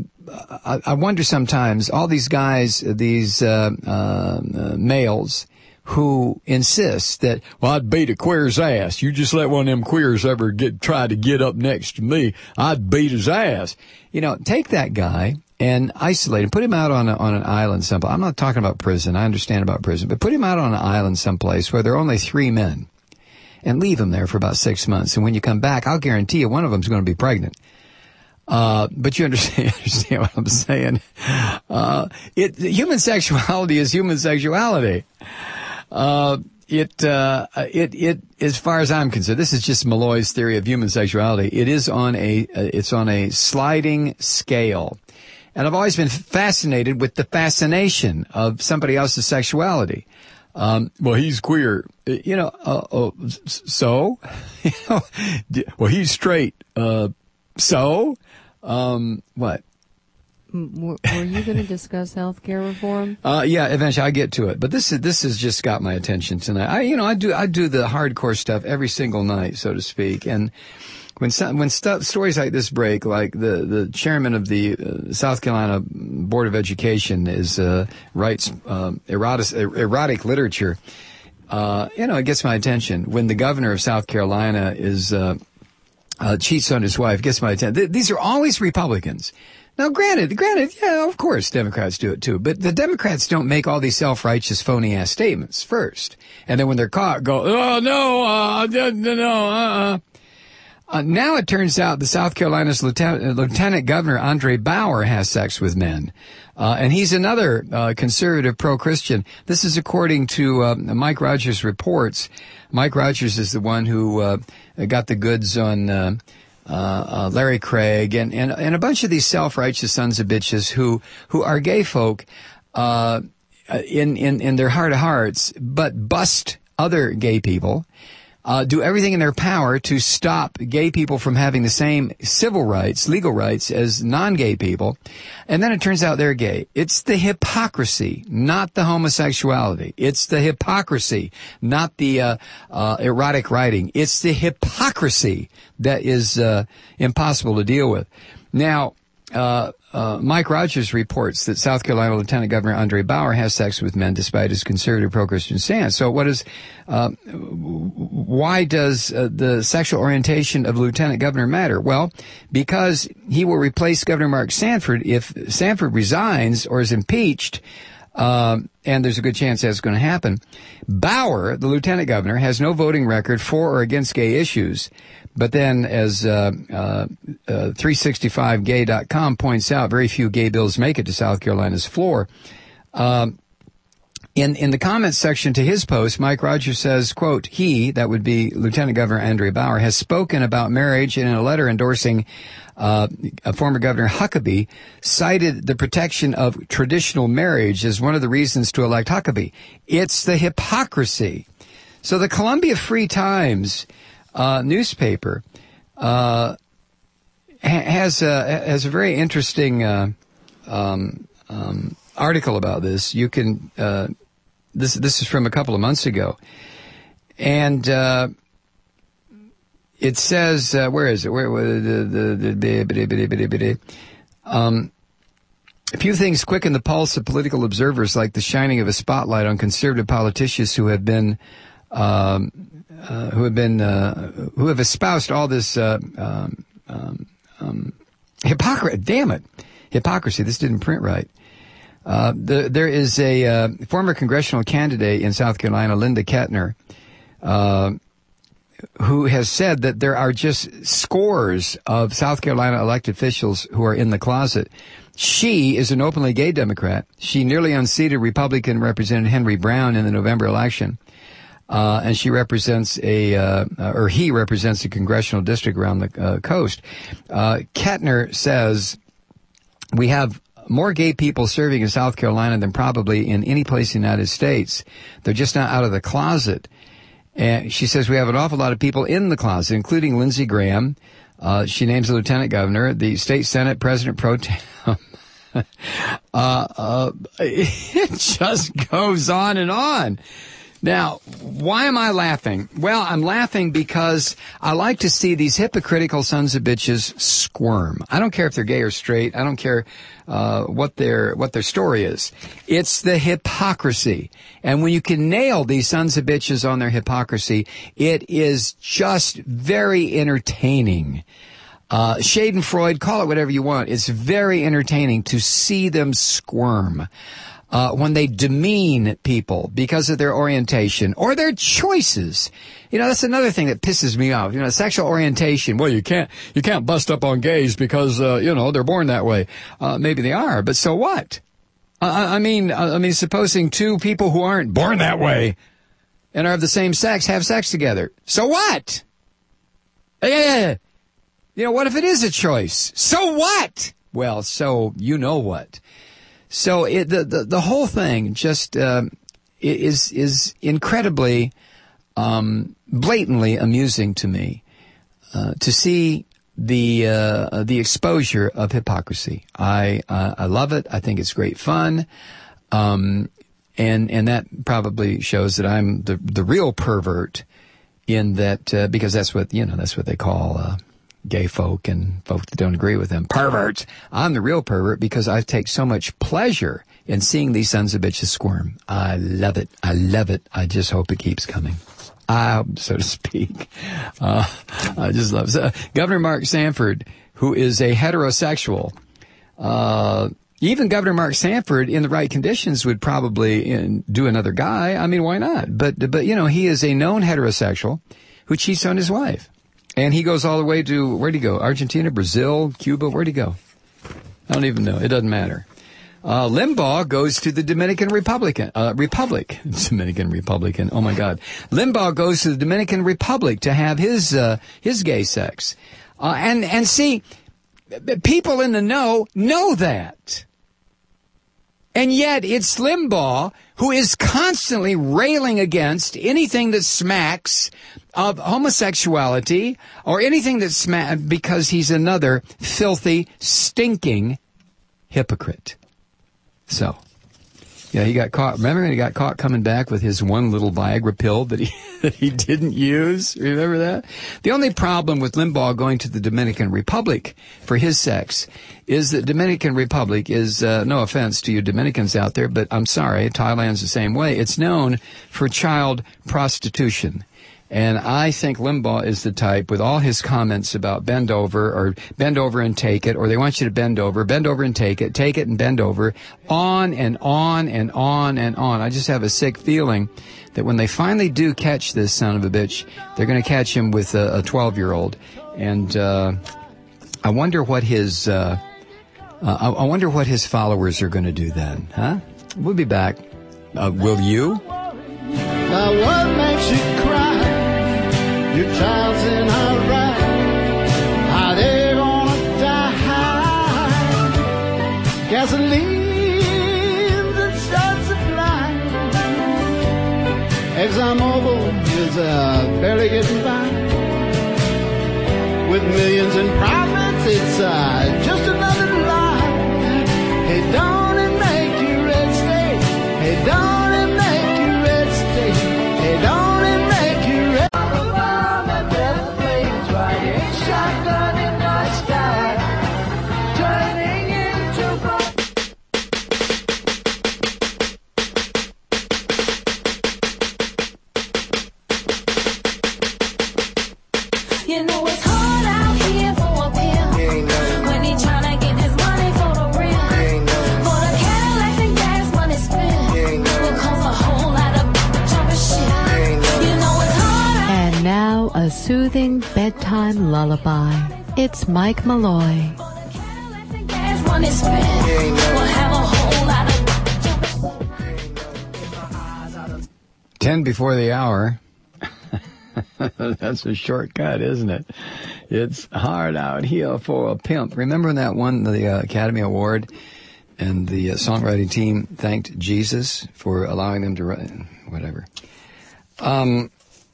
I, I wonder sometimes, all these guys, these, uh, uh, males who insist that, well, I'd beat a queer's ass. You just let one of them queers ever get, try to get up next to me, I'd beat his ass. You know, take that guy and isolate him, put him out on a, on an island someplace. I'm not talking about prison. I understand about prison, but put him out on an island someplace where there are only three men and leave him there for about six months. And when you come back, I'll guarantee you one of them's going to be pregnant. Uh, but you understand, understand what I'm saying. Uh, it, human sexuality is human sexuality. Uh, it, uh, it, it, as far as I'm concerned, this is just Malloy's theory of human sexuality. It is on a, it's on a sliding scale. And I've always been fascinated with the fascination of somebody else's sexuality. Um, well, he's queer. You know, uh, uh, so? you know, well, he's straight. Uh, so? Um, what? Were you going to discuss health care reform? Uh, yeah, eventually I get to it. But this is, this has just got my attention tonight. I, you know, I do, I do the hardcore stuff every single night, so to speak. And when some, when stuff, stories like this break, like the, the chairman of the uh, South Carolina Board of Education is, uh, writes, um, erotic, erotic literature, uh, you know, it gets my attention. When the governor of South Carolina is, uh, uh, cheats on his wife, gets my attention. Th- these are always Republicans. Now, granted, granted, yeah, of course, Democrats do it too. But the Democrats don't make all these self-righteous, phony-ass statements first, and then when they're caught, go, "Oh no, uh, no, no, uh." Uh, now it turns out the South Carolina's Lieutenant, Lieutenant Governor Andre Bauer has sex with men, uh, and he's another uh, conservative pro-Christian. This is according to uh, Mike Rogers reports. Mike Rogers is the one who uh, got the goods on. Uh, Uh, uh, Larry Craig and, and, and a bunch of these self-righteous sons of bitches who, who are gay folk, uh, in, in, in their heart of hearts, but bust other gay people, uh, do everything in their power to stop gay people from having the same civil rights, legal rights as non-gay people. And then it turns out they're gay. It's the hypocrisy, not the homosexuality. It's the hypocrisy, not the, uh, uh, erotic writing. It's the hypocrisy that is, uh, impossible to deal with. Now, uh, uh, Mike Rogers reports that South Carolina Lieutenant Governor Andre Bauer has sex with men despite his conservative pro-Christian stance. So what is, uh, why does uh, the sexual orientation of Lieutenant Governor matter? Well, because he will replace Governor Mark Sanford if Sanford resigns or is impeached. Um, and there's a good chance that's going to happen. Bauer, the lieutenant governor, has no voting record for or against gay issues. But then, as uh, uh, uh, three sixty-five gay dot com points out, very few gay bills make it to South Carolina's floor. Um, in in the comments section to his post, Mike Rogers says, quote, he, that would be Lieutenant Governor Andre Bauer, has spoken about marriage, and in a letter endorsing uh a former Governor Huckabee, cited the protection of traditional marriage as one of the reasons to elect Huckabee. It's the hypocrisy. So the Columbia Free Times uh newspaper uh ha- has a has a very interesting uh um um article about this. You can uh this this is from a couple of months ago. And uh it says, uh, where is it? Where, where the, the, the, the, um, a few things quicken the pulse of political observers, like the shining of a spotlight on conservative politicians who have been, um, uh, who have been, uh, who have espoused all this, uh, um, um, um, hypocrisy. Damn it. Hypocrisy. This didn't print right. Uh, the, there is a, uh, former congressional candidate in South Carolina, Linda Kettner, uh, who has said that there are just scores of South Carolina elected officials who are in the closet. She is an openly gay Democrat. She nearly unseated Republican Representative Henry Brown in the November election. Uh, and she represents a, uh, or he represents a congressional district around the uh, coast. Uh, Kettner says, we have more gay people serving in South Carolina than probably in any place in the United States. They're just not out of the closet. And she says we have an awful lot of people in the closet, including Lindsey Graham. Uh, she names the lieutenant governor, the state senate president pro tem. uh, uh, it just goes on and on. Now, why am I laughing? Well, I'm laughing because I like to see these hypocritical sons of bitches squirm. I don't care if they're gay or straight. I don't care uh what their what their story is. It's the hypocrisy. And when you can nail these sons of bitches on their hypocrisy, it is just very entertaining. Uh Schadenfreude, call it whatever you want. It's very entertaining to see them squirm. Uh, when they demean people because of their orientation or their choices. You know, that's another thing that pisses me off. You know, sexual orientation. Well, you can't, you can't bust up on gays because, uh, you know, they're born that way. Uh, maybe they are, but so what? Uh, I mean, I mean, supposing two people who aren't born that way and are of the same sex have sex together. So what? Yeah. You know, what if it is a choice? So what? Well, so you know what. So it, the, the the whole thing just uh, is is incredibly, um, blatantly amusing to me uh, to see the uh, the exposure of hypocrisy. I uh, I love it. I think it's great fun, um, and and that probably shows that I'm the the real pervert in that uh, because that's what you know that's what they call. Uh, gay folk and folk that don't agree with them. Perverts. I'm the real pervert because I take so much pleasure in seeing these sons of bitches squirm. I love it. I love it. I just hope it keeps coming. I hope, so to speak. Uh, I just love it. Uh, Governor Mark Sanford, who is a heterosexual, uh, even Governor Mark Sanford in the right conditions would probably uh, do another guy. I mean, why not? But, but, you know, he is a known heterosexual who cheats on his wife. And he goes all the way to, where'd he go? Argentina, Brazil, Cuba, where'd he go? I don't even know. It doesn't matter. Uh, Limbaugh goes to the Dominican Republican, uh, Republic. Dominican Republican. Oh my God. Limbaugh goes to the Dominican Republic to have his, uh, his gay sex. Uh, and, and see, people in the know know that. And yet it's Limbaugh who is constantly railing against anything that smacks of homosexuality or anything that smacks because he's another filthy, stinking hypocrite. So, yeah, he got caught. Remember when he got caught coming back with his one little Viagra pill that he that he didn't use? Remember that? The only problem with Limbaugh going to the Dominican Republic for his sex is that Dominican Republic is, uh, no offense to you Dominicans out there, but I'm sorry, Thailand's the same way. It's known for child prostitution. And I think Limbaugh is the type, with all his comments about bend over or bend over and take it, or they want you to bend over, bend over and take it, take it and bend over, on and on and on and on. I just have a sick feeling that when they finally do catch this son of a bitch, they're going to catch him with a twelve-year-old. And uh, I wonder what his uh, uh, I, I wonder what his followers are going to do then, huh? We'll be back. Uh, will you? Now what makes you cry? Your child's in her right. How they gonna die? Gasoline that starts supply. ExxonMobil is uh, barely getting by. With millions in profits, it's uh, just another lie. Hey, don't it make you red state? Hey, don't it make you red state? Hey, don't it make you red? Shotgun in the sky, turning into blood. You know it's hard out here for a pimp when he tryna get his money for the real. For the Cadillacs and gas money spent will cause a whole lot of jumping shit. You know it's hard out. And now a soothing bedtime lullaby. It's Mike Malloy. For the Cadillacs and gas money spent will have a whole lot of. Ten before the hour. That's a shortcut, isn't it? It's hard out here for a pimp. Remember when that won the uh, Academy Award and the uh, songwriting team thanked Jesus for allowing them to write? Whatever. Um,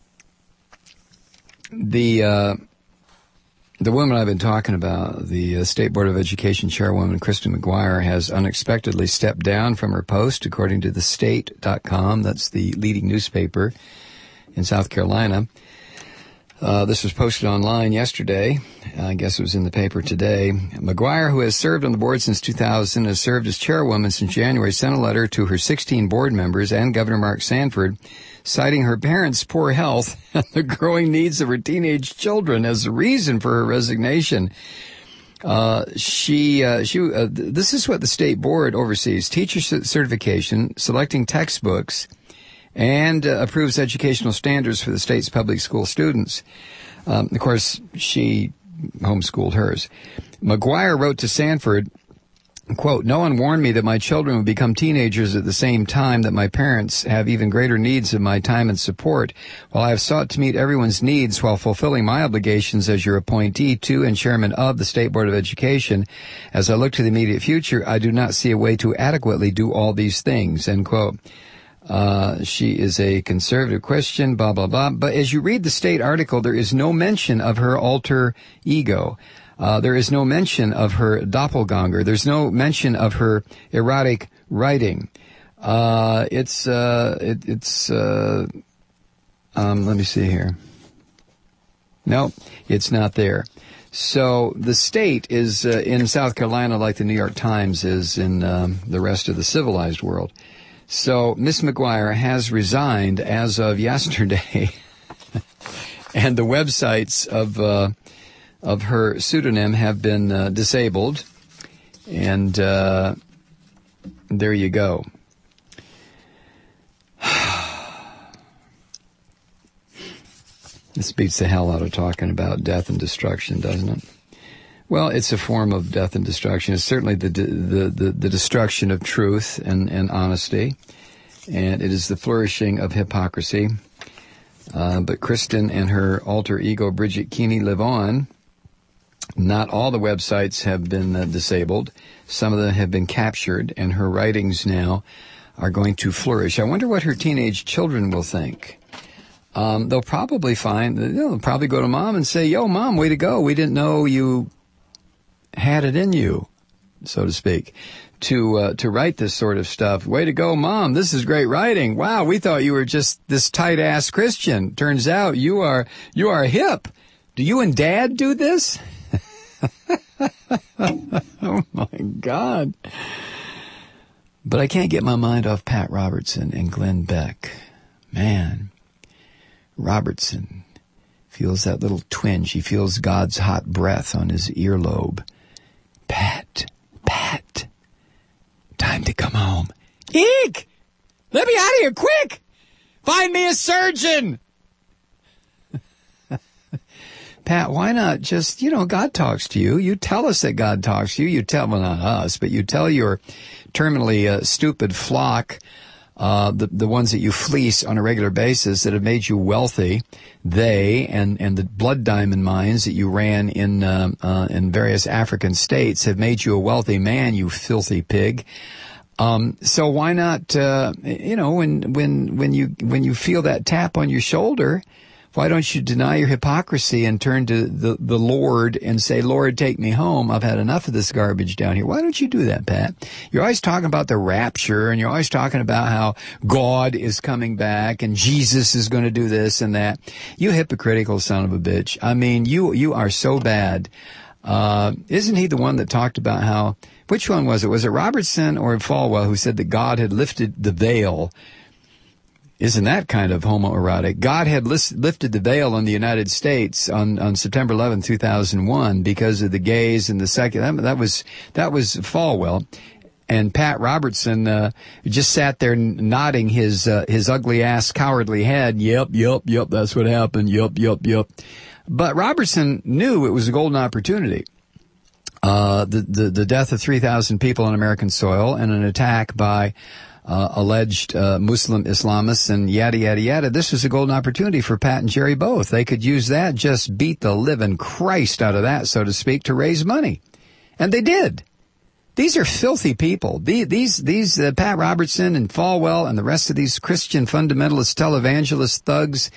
the uh, the woman I've been talking about, the uh, State Board of Education chairwoman, Kristen McGuire, has unexpectedly stepped down from her post, according to the state dot com. That's the leading newspaper in South Carolina. Uh, this was posted online yesterday. I guess it was in the paper today. McGuire, who has served on the board since two thousand, has served as chairwoman since January, sent a letter to her sixteen board members and Governor Mark Sanford, citing her parents' poor health and the growing needs of her teenage children as a reason for her resignation. Uh, she, uh, she, uh, this is what the state board oversees: teacher certification, selecting textbooks, and uh, approves educational standards for the state's public school students. Um, of course, she homeschooled hers. McGuire wrote to Sanford, quote, "No one warned me that my children would become teenagers at the same time that my parents have even greater needs of my time and support. While I have sought to meet everyone's needs while fulfilling my obligations as your appointee to and chairman of the State Board of Education, as I look to the immediate future, I do not see a way to adequately do all these things," end quote. Uh, she is a conservative Christian, blah, blah, blah. But as you read the State article, there is no mention of her alter ego. Uh, there is no mention of her doppelganger. There's no mention of her erotic writing. Uh, it's, uh, it, it's, uh, um, let me see here. No, it's not there. So the State is uh, in South Carolina like the New York Times is in um, the rest of the civilized world. So Miss McGuire has resigned as of yesterday, and the websites of uh, of her pseudonym have been uh, disabled, and uh, there you go. This beats the hell out of talking about death and destruction, doesn't it? Well, it's a form of death and destruction. It's certainly the the the, the destruction of truth and, and honesty, and it is the flourishing of hypocrisy. Uh, but Kristen and her alter ego, Bridget Keeney, live on. Not all the websites have been uh, disabled. Some of them have been captured, and her writings now are going to flourish. I wonder what her teenage children will think. Um, they'll probably find, they'll probably go to Mom and say, yo, Mom, way to go. We didn't know you had it in you, so to speak, to uh, to write this sort of stuff. Way to go, Mom. This is great writing. Wow, we thought you were just this tight-ass Christian. Turns out you are you are hip. Do you and Dad do this? Oh, my God. But I can't get my mind off Pat Robertson and Glenn Beck. Man. Robertson feels that little twinge. He feels God's hot breath on his earlobe. Pat, Pat, time to come home. Eek! Let me out of here, quick! Find me a surgeon! Pat, why not just, you know, God talks to you. You tell us that God talks to you. You tell, well, not us, but you tell your terminally uh, stupid flock, Uh, the, the ones that you fleece on a regular basis that have made you wealthy, they and, and the blood diamond mines that you ran in, uh, uh, in various African states have made you a wealthy man, you filthy pig. Um, so why not, uh, you know, when, when, when you, when you feel that tap on your shoulder, why don't you deny your hypocrisy and turn to the, the Lord and say, Lord, take me home. I've had enough of this garbage down here. Why don't you do that, Pat? You're always talking about the rapture, and you're always talking about how God is coming back and Jesus is going to do this and that. You hypocritical son of a bitch. I mean, you, you are so bad. Uh, isn't he the one that talked about how, which one was it? Was it Robertson or Falwell who said that God had lifted the veil? Isn't that kind of homoerotic? God had list, lifted the veil on the United States on, on September eleventh, two thousand one because of the gays and the secular. That, that was, that was Falwell. And Pat Robertson, uh, just sat there nodding his, uh, his ugly ass cowardly head. Yep, yep, yep, that's what happened. Yep, yep, yep. But Robertson knew it was a golden opportunity. Uh, the, the, the death of three thousand people on American soil and an attack by Uh, alleged uh, Muslim Islamists and yada, yada, yada. This was a golden opportunity for Pat and Jerry both. They could use that, just beat the living Christ out of that, so to speak, to raise money. And they did. These are filthy people. The, these, these uh, Pat Robertson and Falwell and the rest of these Christian fundamentalist televangelist thugs,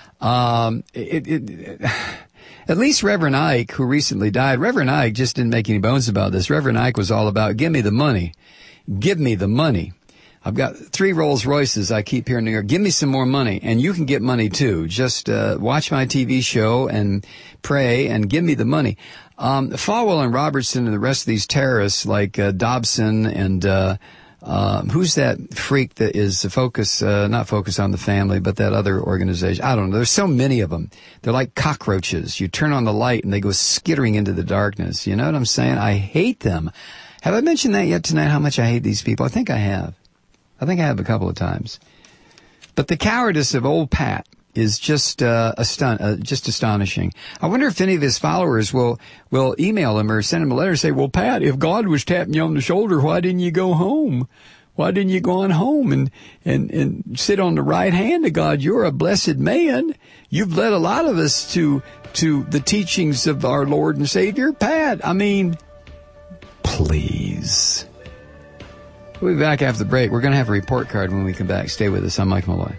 um, it, it, it at least Reverend Ike, who recently died, Reverend Ike just didn't make any bones about this. Reverend Ike was all about, give me the money. Give me the money. I've got three Rolls Royces I keep here in New York. Give me some more money, and you can get money too. Just uh, watch my T V show and pray and give me the money. Um, Falwell and Robertson and the rest of these terrorists like uh, Dobson and uh, uh, who's that freak that is focus, uh, not focus on the family, but that other organization. I don't know. There's so many of them. They're like cockroaches. You turn on the light and they go skittering into the darkness. You know what I'm saying? I hate them. Have I mentioned that yet tonight, how much I hate these people? I think I have. I think I have a couple of times. But the cowardice of old Pat is just uh, astun- uh, just astonishing. I wonder if any of his followers will will email him or send him a letter and say, well, Pat, if God was tapping you on the shoulder, why didn't you go home? Why didn't you go on home and, and, and sit on the right hand of God? You're a blessed man. You've led a lot of us to to the teachings of our Lord and Savior. Pat, I mean, please. We'll be back after the break. We're going to have a report card when we come back. Stay with us. I'm Mike Malloy.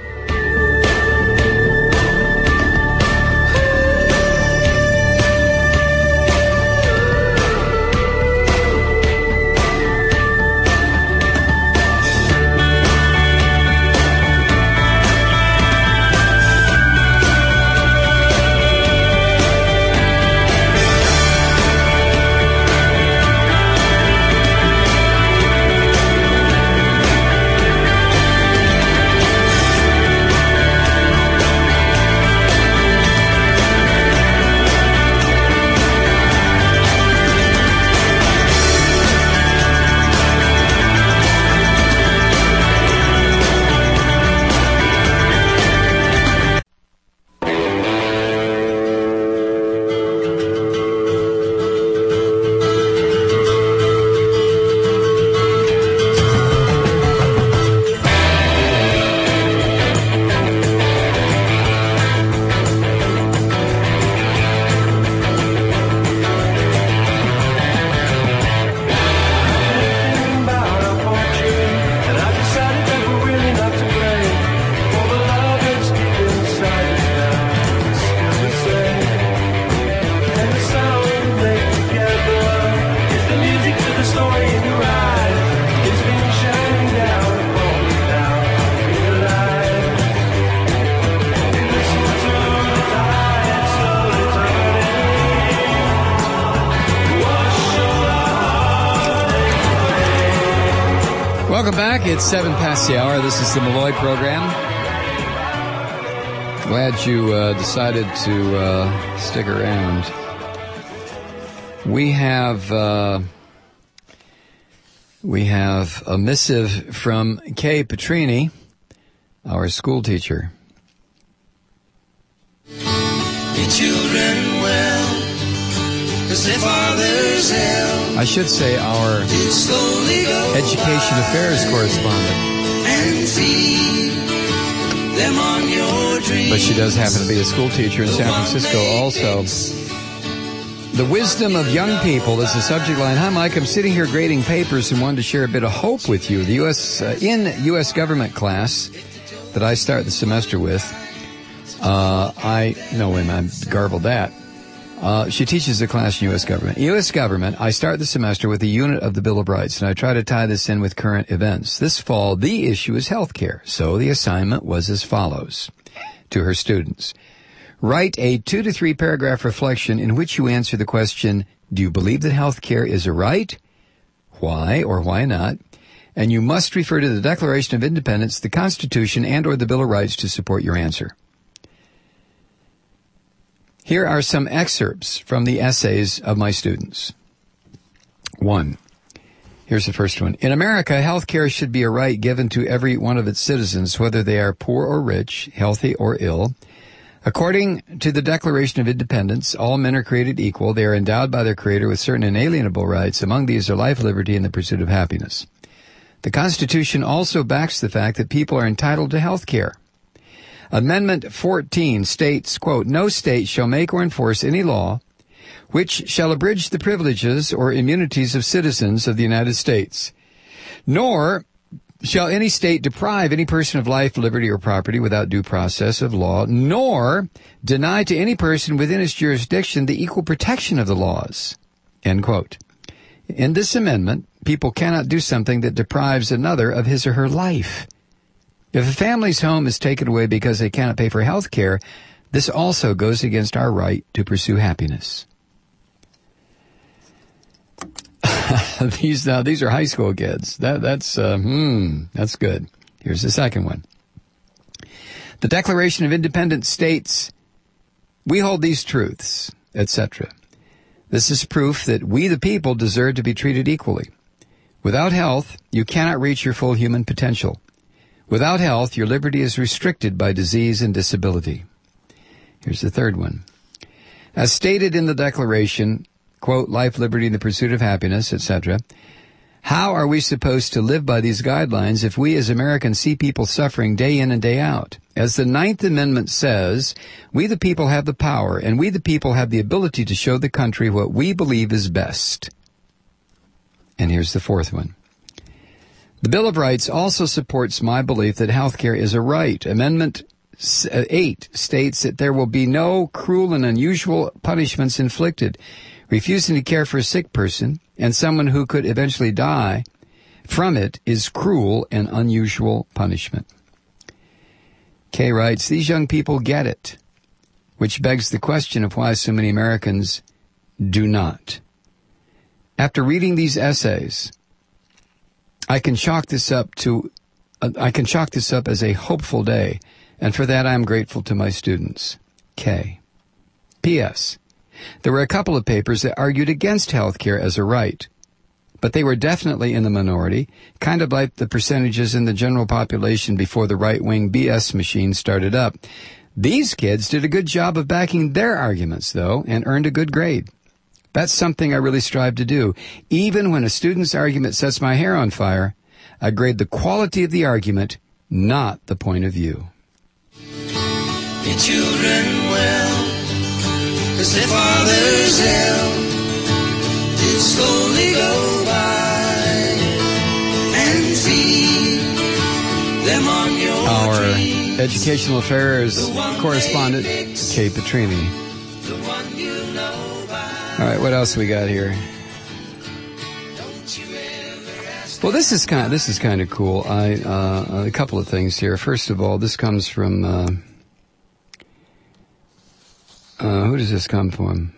Welcome back. It's seven past the hour. This is the Malloy program. Glad you uh, decided to uh, stick around. We have uh, we have a missive from Kay Petrini, our school teacher. Your children well, 'cause their fathers held. I should say our education affairs correspondent. And feed them on your dreams. But she does happen to be a school teacher in San Francisco also. The wisdom of young people is the subject line. Hi, Mike. I'm sitting here grading papers and wanted to share a bit of hope with you. The U S uh, in U S government class that I start the semester with, uh, I, no, wait a minute, I garbled that. Uh, she teaches a class in U S government. U S government, I start the semester with a unit of the Bill of Rights, and I try to tie this in with current events. This fall, the issue is health care. So the assignment was as follows to her students. Write a two to three paragraph reflection in which you answer the question, do you believe that health care is a right? Why or why not? And you must refer to the Declaration of Independence, the Constitution, and or the Bill of Rights to support your answer. Here are some excerpts from the essays of my students. One. Here's the first one. In America, health care should be a right given to every one of its citizens, whether they are poor or rich, healthy or ill. According to the Declaration of Independence, all men are created equal. They are endowed by their Creator with certain inalienable rights. Among these are life, liberty, and the pursuit of happiness. The Constitution also backs the fact that people are entitled to health care. Amendment fourteen states, quote, no state shall make or enforce any law which shall abridge the privileges or immunities of citizens of the United States, nor shall any state deprive any person of life, liberty, or property without due process of law, nor deny to any person within its jurisdiction the equal protection of the laws, end quote. In this amendment, people cannot do something that deprives another of his or her life. If a family's home is taken away because they cannot pay for health care, this also goes against our right to pursue happiness. these uh, these are high school kids. That that's uh, hmm, that's good. Here's the second one. The Declaration of Independence states, "We hold these truths," et cetera. This is proof that we, the people, deserve to be treated equally. Without health, you cannot reach your full human potential. Without health, your liberty is restricted by disease and disability. Here's the third one. As stated in the Declaration, quote, life, liberty, and the pursuit of happiness, et cetera, how are we supposed to live by these guidelines if we as Americans see people suffering day in and day out? As the Ninth Amendment says, we the people have the power, and we the people have the ability to show the country what we believe is best. And here's the fourth one. The Bill of Rights also supports my belief that health care is a right. Amendment eight states that there will be no cruel and unusual punishments inflicted. Refusing to care for a sick person and someone who could eventually die from it is cruel and unusual punishment. Kay writes, these young people get it, which begs the question of why so many Americans do not. After reading these essays, I can chalk this up to, uh, I can chalk this up as a hopeful day, and for that I am grateful to my students. K. P S. There were a couple of papers that argued against health care as a right, but they were definitely in the minority, kind of like the percentages in the general population before the right-wing B S machine started up. These kids did a good job of backing their arguments, though, and earned a good grade. That's something I really strive to do. Even when a student's argument sets my hair on fire, I grade the quality of the argument, not the point of view. Your children well, 'cause their father's hell did slowly go by, and feed them on your Our dreams. educational affairs correspondent, Kay Petrini. The one you know by. All right, what else we got here? Don't you ever ask. Well, this is kind of, this is kind of cool. I uh, a couple of things here. First of all, this comes from uh, uh, who does this come from?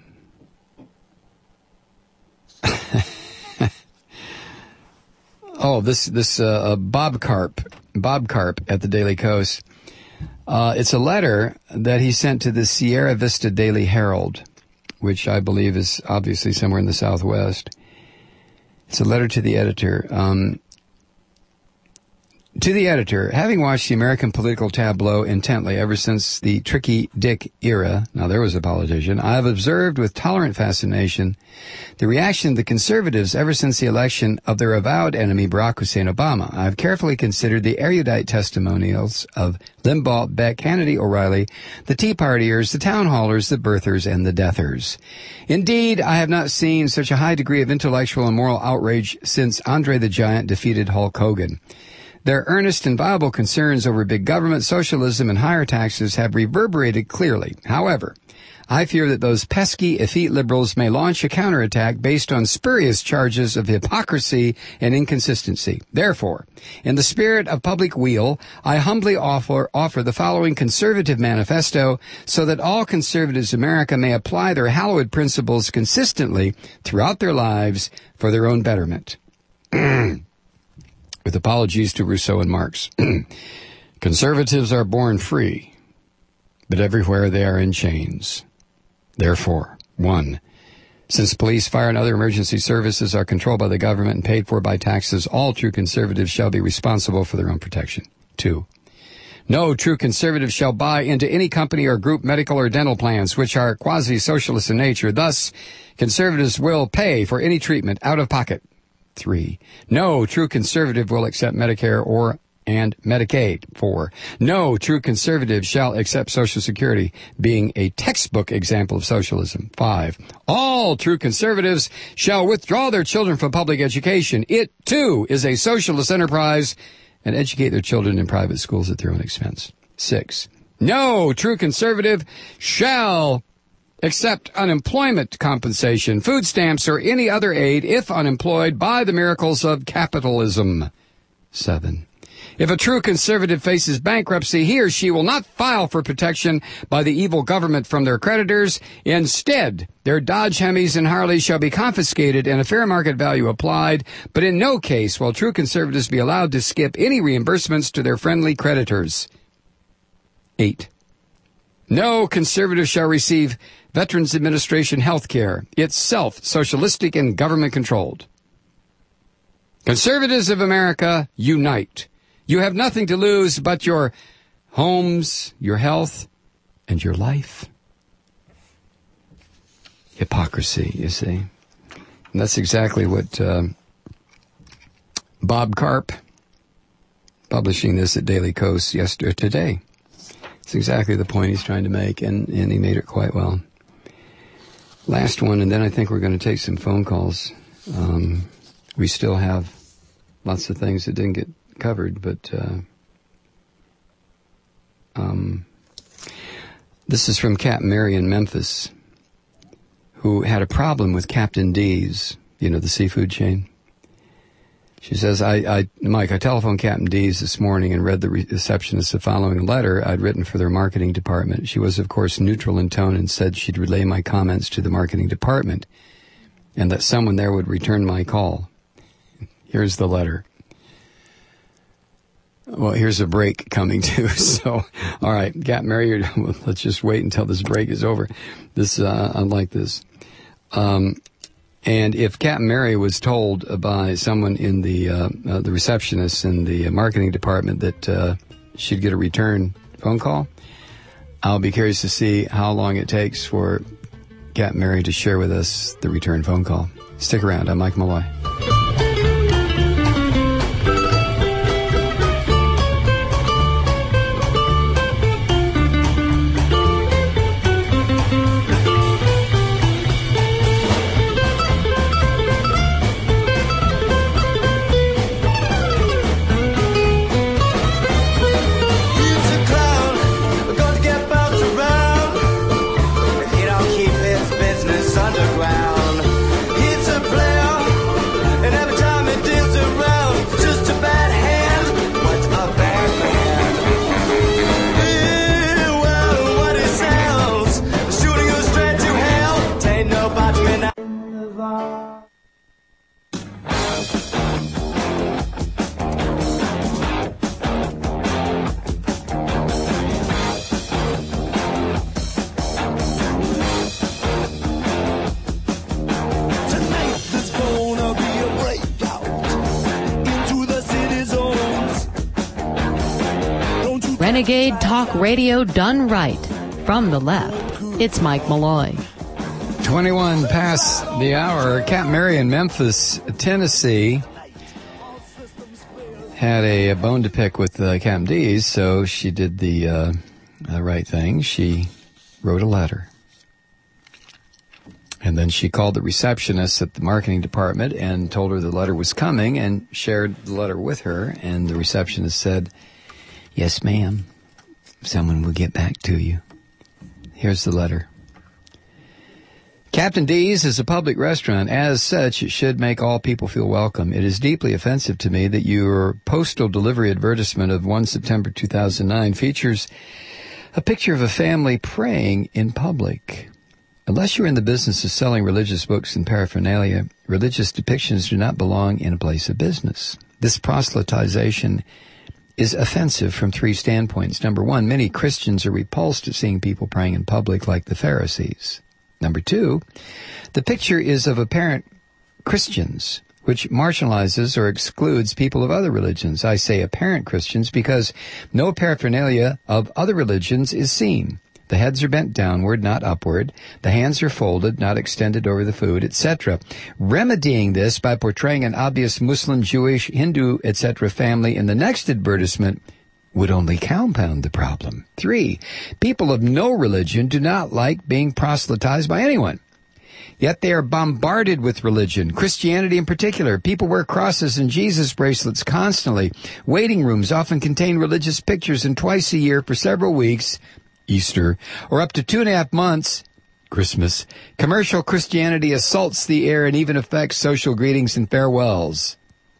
oh, this this uh, Bob Carp, Bob Carp at the Daily Coast. Uh, it's a letter that he sent to the Sierra Vista Daily Herald, which I believe is obviously somewhere in the Southwest. It's a letter to the editor. Um, to the editor, having watched the American political tableau intently ever since the Tricky Dick era, now there was a politician, I have observed with tolerant fascination the reaction of the conservatives ever since the election of their avowed enemy Barack Hussein Obama. I have carefully considered the erudite testimonials of Limbaugh, Beck, Hannity, O'Reilly, the Tea Partiers, the Town Hallers, the Birthers, and the Deathers. Indeed, I have not seen such a high degree of intellectual and moral outrage since Andre the Giant defeated Hulk Hogan. Their earnest and viable concerns over big government, socialism, and higher taxes have reverberated clearly. However, I fear that those pesky, effete liberals may launch a counterattack based on spurious charges of hypocrisy and inconsistency. Therefore, in the spirit of public weal, I humbly offer, offer the following conservative manifesto so that all conservatives in America may apply their hallowed principles consistently throughout their lives for their own betterment. With apologies to Rousseau and Marx. Conservatives are born free, but everywhere they are in chains. Therefore, one, since police, fire, and other emergency services are controlled by the government and paid for by taxes, all true conservatives shall be responsible for their own protection. Two, no true conservative shall buy into any company or group medical or dental plans which are quasi-socialist in nature. Thus, conservatives will pay for any treatment out of pocket. Three, no true conservative will accept Medicare or and Medicaid. Four, no true conservative shall accept Social Security, being a textbook example of socialism. Five, all true conservatives shall withdraw their children from public education. It, too, is a socialist enterprise, and educate their children in private schools at their own expense. Six, no true conservative shall accept unemployment compensation, food stamps, or any other aid if unemployed by the miracles of capitalism. Seven, if a true conservative faces bankruptcy, he or she will not file for protection by the evil government from their creditors. Instead, their Dodge Hemis and Harleys shall be confiscated and a fair market value applied, but in no case will true conservatives be allowed to skip any reimbursements to their friendly creditors. Eight, no conservative shall receive Veterans Administration health care, itself socialistic and government-controlled. Conservatives of America, unite. You have nothing to lose but your homes, your health, and your life. Hypocrisy, you see. And that's exactly what uh, Bob Carp, publishing this at Daily Coast yesterday, today. It's exactly the point he's trying to make, and, and he made it quite well. Last one, and then I think we're going to take some phone calls. Um, we still have lots of things that didn't get covered, but uh, um, this is from Captain Mary in Memphis, who had a problem with Captain D's, you know, the seafood chain. She says, I, I, Mike, I telephoned Captain D's this morning and read the receptionist the following letter I'd written for their marketing department. She was, of course, neutral in tone and said she'd relay my comments to the marketing department and that someone there would return my call. Here's the letter. Well, here's a break coming too. So, all right, Captain Mary, let's just wait until this break is over. This, uh, unlike this. Um, And if Captain Mary was told by someone in the uh, uh, the receptionist in the marketing department that uh, she'd get a return phone call, I'll be curious to see how long it takes for Captain Mary to share with us the return phone call. Stick around. I'm Mike Malloy. Renegade Talk Radio done right. From the left, it's Mike Malloy. twenty-one past the hour. Captain Mary in Memphis, Tennessee, had a, a bone to pick with uh, Captain D's, so she did the, uh, the right thing. She wrote a letter. And then she called the receptionist at the marketing department and told her the letter was coming and shared the letter with her. And the receptionist said, "Yes, ma'am. Someone will get back to you." Here's the letter. Captain D's is a public restaurant. As such, it should make all people feel welcome. It is deeply offensive to me that your postal delivery advertisement of the first of September two thousand nine features a picture of a family praying in public. Unless you're in the business of selling religious books and paraphernalia, religious depictions do not belong in a place of business. This proselytization is offensive from three standpoints. Number one, many Christians are repulsed at seeing people praying in public like the Pharisees. Number two, the picture is of apparent Christians, which marginalizes or excludes people of other religions. I say apparent Christians because no paraphernalia of other religions is seen. The heads are bent downward, not upward. The hands are folded, not extended over the food, et cetera. Remedying this by portraying an obvious Muslim, Jewish, Hindu, et cetera family in the next advertisement would only compound the problem. Three, people of no religion do not like being proselytized by anyone. Yet they are bombarded with religion, Christianity in particular. People wear crosses and Jesus bracelets constantly. Waiting rooms often contain religious pictures, and twice a year for several weeks, Easter, or up to two and a half months, Christmas, commercial Christianity assaults the air and even affects social greetings and farewells.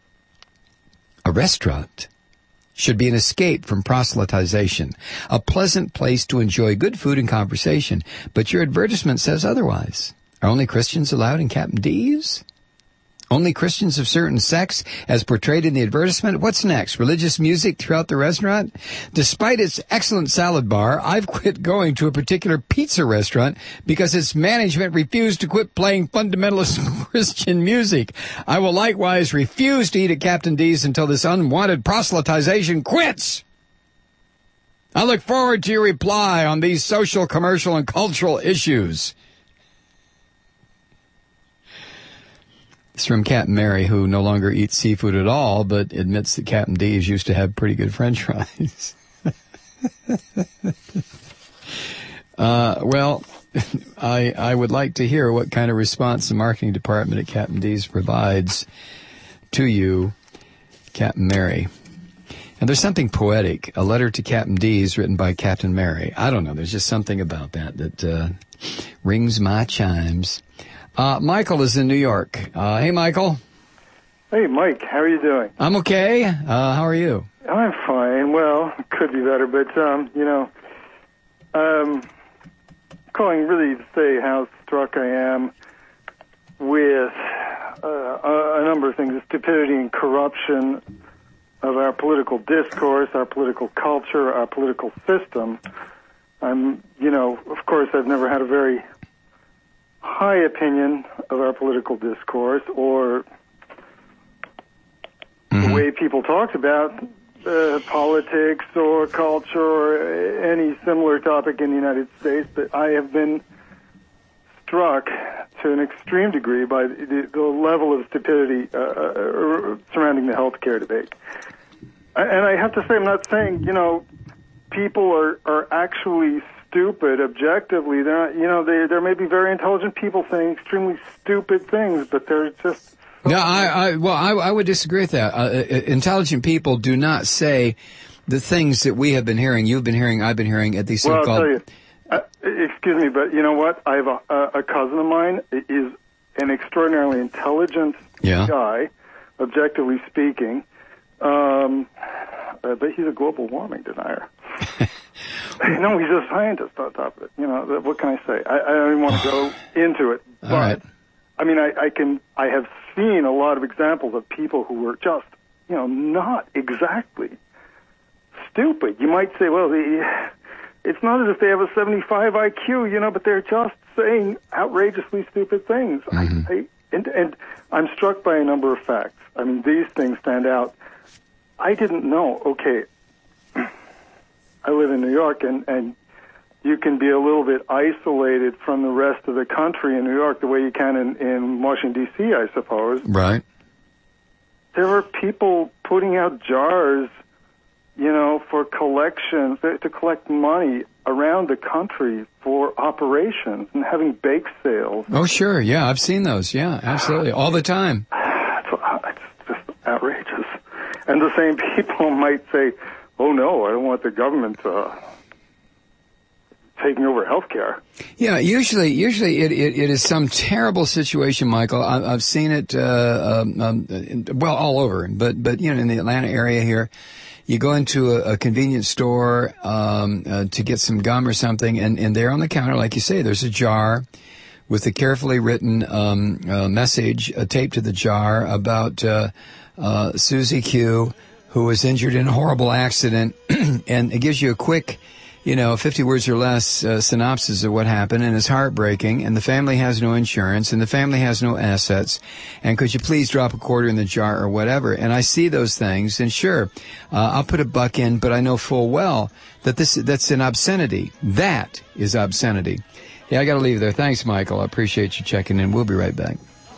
A restaurant should be an escape from proselytization, a pleasant place to enjoy good food and conversation, but your advertisement says otherwise. Are only Christians allowed in Captain D's? Only Christians of certain sects, as portrayed in the advertisement? What's next? Religious music throughout the restaurant? Despite its excellent salad bar, I've quit going to a particular pizza restaurant because its management refused to quit playing fundamentalist Christian music. I will likewise refuse to eat at Captain D's until this unwanted proselytization quits. I look forward to your reply on these social, commercial, and cultural issues. It's from Captain Mary, who no longer eats seafood at all, but admits that Captain D's used to have pretty good French fries. uh, well, I I would like to hear what kind of response the marketing department at Captain D's provides to you Captain Mary. And there's something poetic. A letter to Captain D's written by Captain Mary. I don't know. There's just something about that that uh, rings my chimes. Uh, Michael is in New York. Uh, hey, Michael. Hey, Mike. How are you doing? I'm okay. Uh, how are you? I'm fine. Well, could be better, but, um, you know, um, calling really to say how struck I am with uh, a, a number of things, the stupidity and corruption of our political discourse, our political culture, our political system. I'm, you know, of course, I've never had a very high opinion of our political discourse or mm-hmm. the way people talked about uh, politics or culture or any similar topic in the United States, but I have been struck to an extreme degree by the, the level of stupidity uh, uh, surrounding the healthcare debate. And I have to say, I'm not saying, you know, people are, are actually stupid objectively. They're not, you know, they, there may be very intelligent people saying extremely stupid things, but they're just... No, I, I well, I, I would disagree with that. Uh, intelligent people do not say the things that we have been hearing, you've been hearing, I've been hearing at these so-called... Well, I'll tell you, uh, excuse me, but you know what? I have a, a cousin of mine is an extraordinarily intelligent yeah. guy, objectively speaking, um, uh, but he's a global warming denier. No, he's a scientist on top of it. You know, what can I say? I, I don't even want to go into it. But, all right. I mean, I, I can, I have seen a lot of examples of people who were just, you know, not exactly stupid. You might say, well, the, it's not as if they have a seventy-five I Q, you know, but they're just saying outrageously stupid things. Mm-hmm. I, I, and, and I'm struck by a number of facts. I mean, these things stand out. I didn't know, okay, I live in New York, and, and you can be a little bit isolated from the rest of the country in New York the way you can in, in Washington, D C, I suppose. Right. There were people putting out jars, you know, for collections, to collect money around the country for operations and having bake sales. Oh, sure. Yeah, I've seen those. Yeah, absolutely. All the time. It's just outrageous. And the same people might say, oh, no, I don't want the government uh, taking over health care. Yeah, usually usually it, it, it is some terrible situation, Michael. I, I've seen it, uh, um, um, in, well, all over. But, but you know, in the Atlanta area here, you go into a, a convenience store um, uh, to get some gum or something, and, and there on the counter, like you say, there's a jar with a carefully written um, uh, message uh, taped to the jar about uh, uh, Susie Q, who was injured in a horrible accident, and it gives you a quick, you know, fifty words or less uh, synopsis of what happened, and it's heartbreaking, and the family has no insurance, and the family has no assets, and could you please drop a quarter in the jar or whatever? And I see those things, and sure, uh, I'll put a buck in, but I know full well that this that's an obscenity. That is obscenity. Yeah, I got to leave there. Thanks, Michael. I appreciate you checking in. We'll be right back.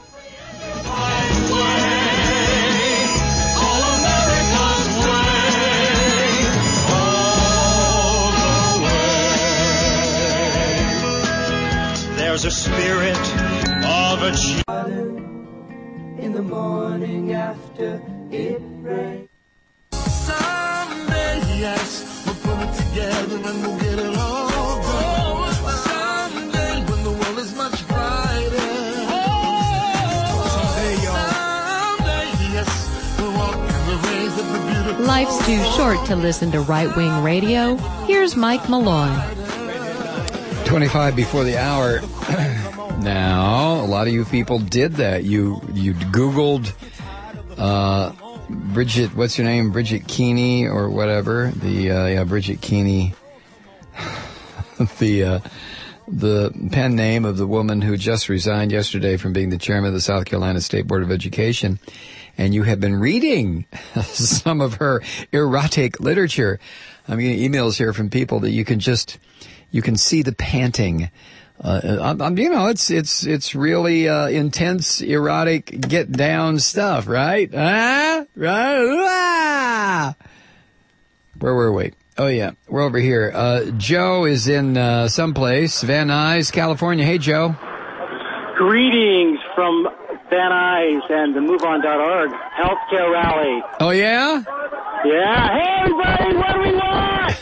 There's a spirit of a child in the morning after it rains. Someday, yes, we'll put it together and we'll get it all done. Someday, when the world is much brighter. Someday, someday, yes, we'll walk in the rays of the beautiful. Life's too short to listen to right-wing radio. Here's Mike Malloy. twenty-five before the hour. Now, a lot of you people did that. You you Googled uh, Bridget, what's her name? Bridget Keeney or whatever. The uh, yeah, Bridget Keeney. the uh, the pen name of the woman who just resigned yesterday from being the chairman of the South Carolina State Board of Education. And you have been reading some of her erotic literature. I'm getting emails here from people that you can just, you can see the panting. Uh, I'm, I'm, you know, it's, it's, it's really, uh, intense, erotic, get down stuff, right? Ah, right? Ah! Where were we? Oh yeah, we're over here. Uh, Joe is in, uh, someplace, Van Nuys, California. Hey, Joe. Greetings from Van Nuys and the move on dot org healthcare rally. Oh, yeah? Yeah. Hey, everybody, what do we want?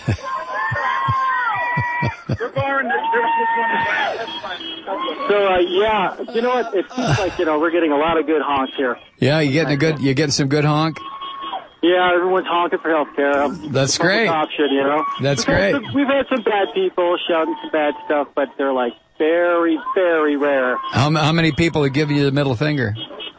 So, uh, yeah, you know what? It seems like, you know, we're getting a lot of good honks here. Yeah, you getting a good, you getting some good honk? Yeah, everyone's honking for healthcare. That's great. Option, you know. That's we've great. Had some, we've had some bad people shouting some bad stuff, but they're like very, very rare. How, how many people are giving you the middle finger?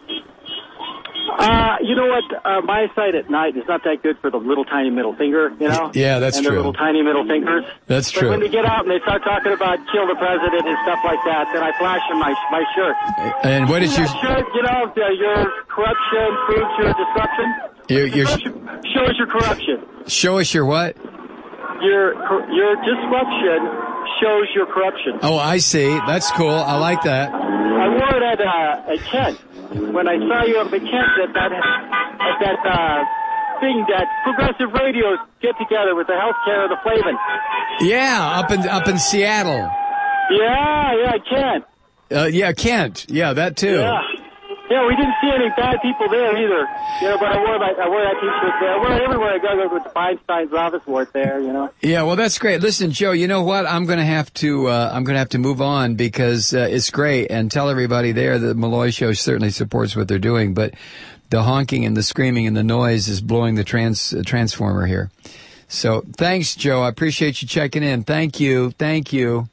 Uh, you know what? Uh, my sight at night is not that good for the little tiny middle finger, you know? Yeah, that's and true. And the little tiny middle fingers. That's but true. when they get out and they start talking about kill the president and stuff like that, then I flash in my my shirt. And what is your shirt? You know, the, your corruption proves your disruption. Your, your show us your corruption. Show us your what? Your your disruption shows your corruption. Oh, I see. That's cool. I like that. I wore it at uh, at Kent. When I saw you up at Kent at that at that uh, thing that progressive radios get together with the healthcare of the Flavin. Yeah, up in up in Seattle. Yeah, yeah, Kent. Uh, yeah, Kent. Yeah, that too. Yeah. Yeah, we didn't see any bad people there either. You know, but I wore that I wore that T-shirt there. I wore it everywhere I go with Feinstein's office wore it there. You know. Yeah, well, that's great. Listen, Joe, you know what? I'm going to have to uh, I'm going to have to move on because uh, it's great, and tell everybody there that the Malloy Show certainly supports what they're doing, but the honking and the screaming and the noise is blowing the trans uh, transformer here. So, thanks, Joe. I appreciate you checking in. Thank you. Thank you.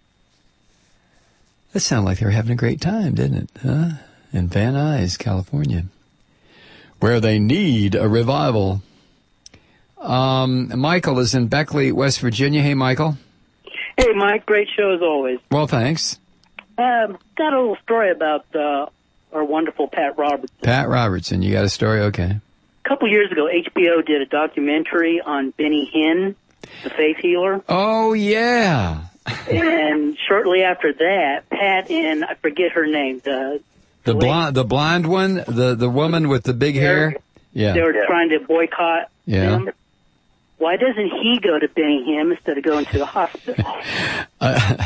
That sounded like they were having a great time, didn't it? Huh? In Van Nuys, California, where they need a revival. Um, Michael is in Beckley, West Virginia. Hey, Michael. Hey, Mike. Great show as always. Well, thanks. Um, got a little story about uh, our wonderful Pat Robertson. Pat Robertson. You got a story? Okay. A couple years ago, H B O did a documentary on Benny Hinn, the faith healer. Oh, yeah. And shortly after that, Pat and, I forget her name, the... The blonde, the blonde one, the the woman with the big hair. Yeah. They were trying to boycott yeah. him. Why doesn't he go to Benny Hinn instead of going to the hospital? Uh,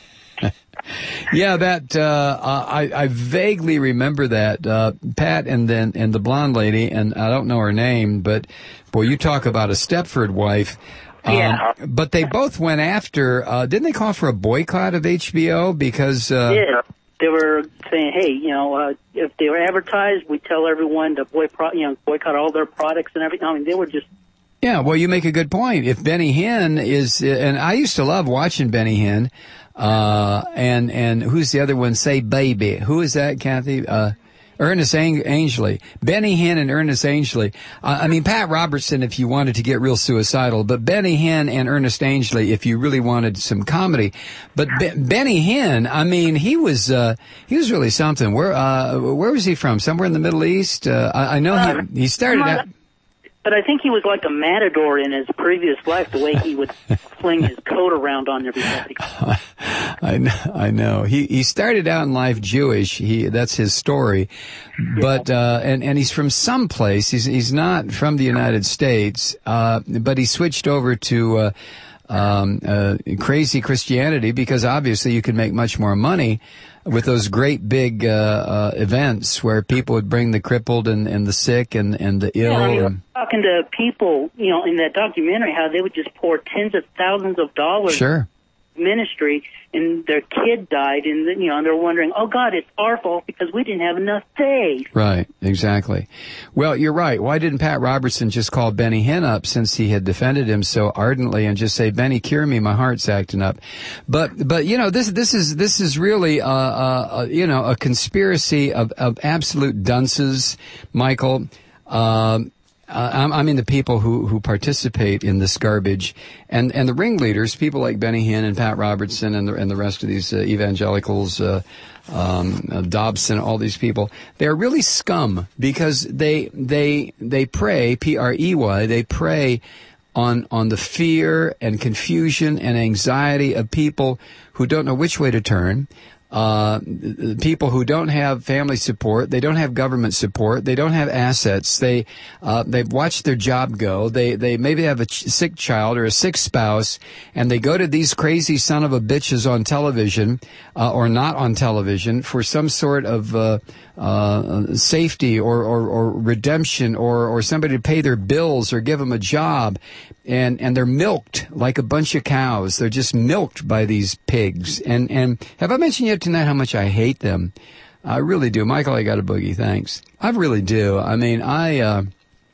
yeah, that uh, I I vaguely remember that uh, Pat and then and the blonde lady, and I don't know her name, but boy, you talk about a Stepford wife. Um, yeah. But they both went after. Uh, didn't they call for a boycott of H B O because? Uh, yeah. They were saying, hey, you know, uh, if they were advertised, we tell everyone to boycott, you know, boycott all their products and everything. I mean, they were just. Yeah, well, you make a good point. If Benny Hinn is, and I used to love watching Benny Hinn, uh, and, and who's the other one? Say Baby. Who is that, Kathy? Uh, Ernest Angley. Benny Hinn and Ernest Angley. Uh, I mean, Pat Robertson if you wanted to get real suicidal, but Benny Hinn and Ernest Angley if you really wanted some comedy. But Be- Benny Hinn, I mean, he was, uh, he was really something. Where, uh, where was he from? Somewhere in the Middle East? Uh, I, I know he, he started out. But I think he was like a matador in his previous life, the way he would fling his coat around on everybody. I know, I know. He he started out in life Jewish. He that's his story, but uh, and and he's from someplace. He's he's not from the United States, uh, but he switched over to uh, um, uh, crazy Christianity because obviously you could make much more money with those great big uh, uh, events where people would bring the crippled and, and the sick and, and the ill. Yeah, I mean, and, talking to people, you know, in that documentary, how they would just pour tens of thousands of dollars sure. ministry, and their kid died, and then, you know, and they're wondering, oh God, it's our fault because we didn't have enough faith. Right, exactly. Well, you're right. Why didn't Pat Robertson just call Benny Hinn up since he had defended him so ardently and just say, Benny, cure me, my heart's acting up? But, but you know, this this is this is really, uh, uh, you know, a conspiracy of of absolute dunces, Michael. Um, Uh, I mean the people who, who participate in this garbage, and, and the ringleaders, people like Benny Hinn and Pat Robertson and the, and the rest of these uh, evangelicals, uh, um, uh, Dobson, all these people, they're really scum because they they they prey, P R E Y, they prey on on the fear and confusion and anxiety of people who don't know which way to turn. Uh, people who don't have family support, they don't have government support, they don't have assets, they, uh, they've watched their job go, they, they maybe have a ch- sick child or a sick spouse, and they go to these crazy son of a bitches on television, uh, or not on television for some sort of, uh, uh, safety or, or, or redemption or, or somebody to pay their bills or give them a job. And, and they're milked like a bunch of cows. They're just milked by these pigs. And, and have I mentioned yet tonight how much I hate them? I really do. Michael, I got a boogie. Thanks. I really do. I mean, I, uh,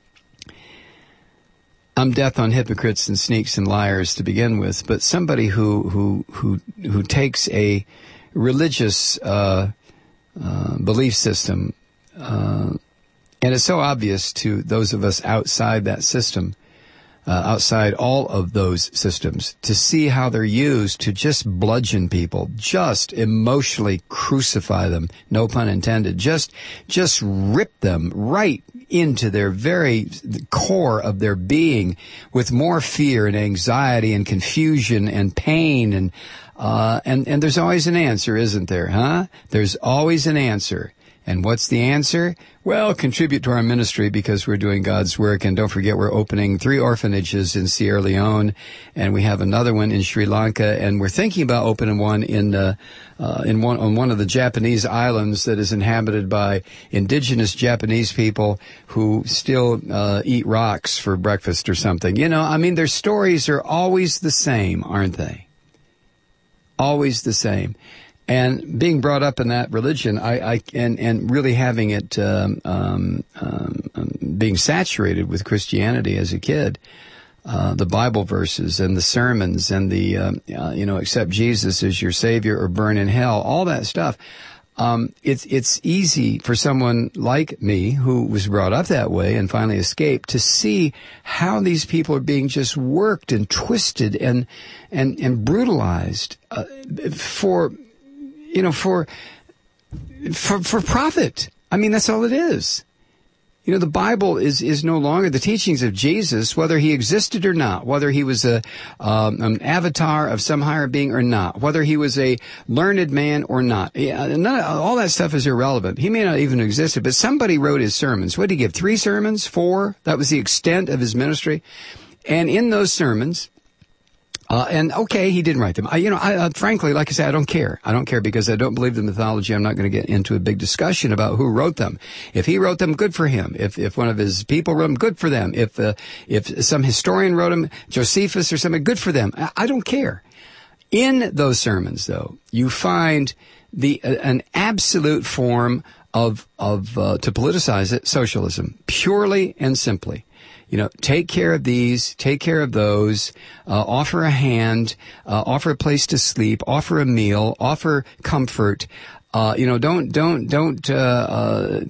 I'm death on hypocrites and sneaks and liars to begin with, but somebody who, who, who, who takes a religious, uh, uh, belief system, uh, and it's so obvious to those of us outside that system, Uh, outside all of those systems, to see how they're used to just bludgeon people, just emotionally crucify them, no pun intended, just, just rip them right into their very core of their being with more fear and anxiety and confusion and pain and, uh, and, and there's always an answer, isn't there, huh? There's always an answer. And what's the answer? Well, contribute to our ministry because we're doing God's work. And don't forget, we're opening three orphanages in Sierra Leone, and we have another one in Sri Lanka, and we're thinking about opening one in uh, uh, in one on one of the Japanese islands that is inhabited by indigenous Japanese people who still uh, eat rocks for breakfast or something. You know, I mean, their stories are always the same, aren't they? Always the same. And being brought up in that religion, I, I and and really having it um, um, um, being saturated with Christianity as a kid, uh, the Bible verses and the sermons and the um, uh, you know, accept Jesus as your Savior or burn in hell, all that stuff. Um, it's it's easy for someone like me who was brought up that way and finally escaped to see how these people are being just worked and twisted and and and brutalized uh, for. You know, for, for, for profit. I mean, that's all it is. You know, the Bible is, is no longer the teachings of Jesus, whether he existed or not, whether he was a, um, an avatar of some higher being or not, whether he was a learned man or not. Yeah, none, all that stuff is irrelevant. He may not even have existed, but somebody wrote his sermons. What did he give? Three sermons? Four? That was the extent of his ministry. And in those sermons, Uh, and okay, he didn't write them. I, you know, I, uh, frankly, like I said, I don't care. I don't care because I don't believe the mythology. I'm not going to get into a big discussion about who wrote them. If he wrote them, good for him. If if one of his people wrote them, good for them. If uh, if some historian wrote them, Josephus or something, good for them. I, I don't care. In those sermons, though, you find the uh, an absolute form of of uh, to politicize it, socialism, purely and simply. You know, take care of these, take care of those, uh, offer a hand, uh, offer a place to sleep, offer a meal, offer comfort. Uh, you know, don't, don't, don't, uh, uh,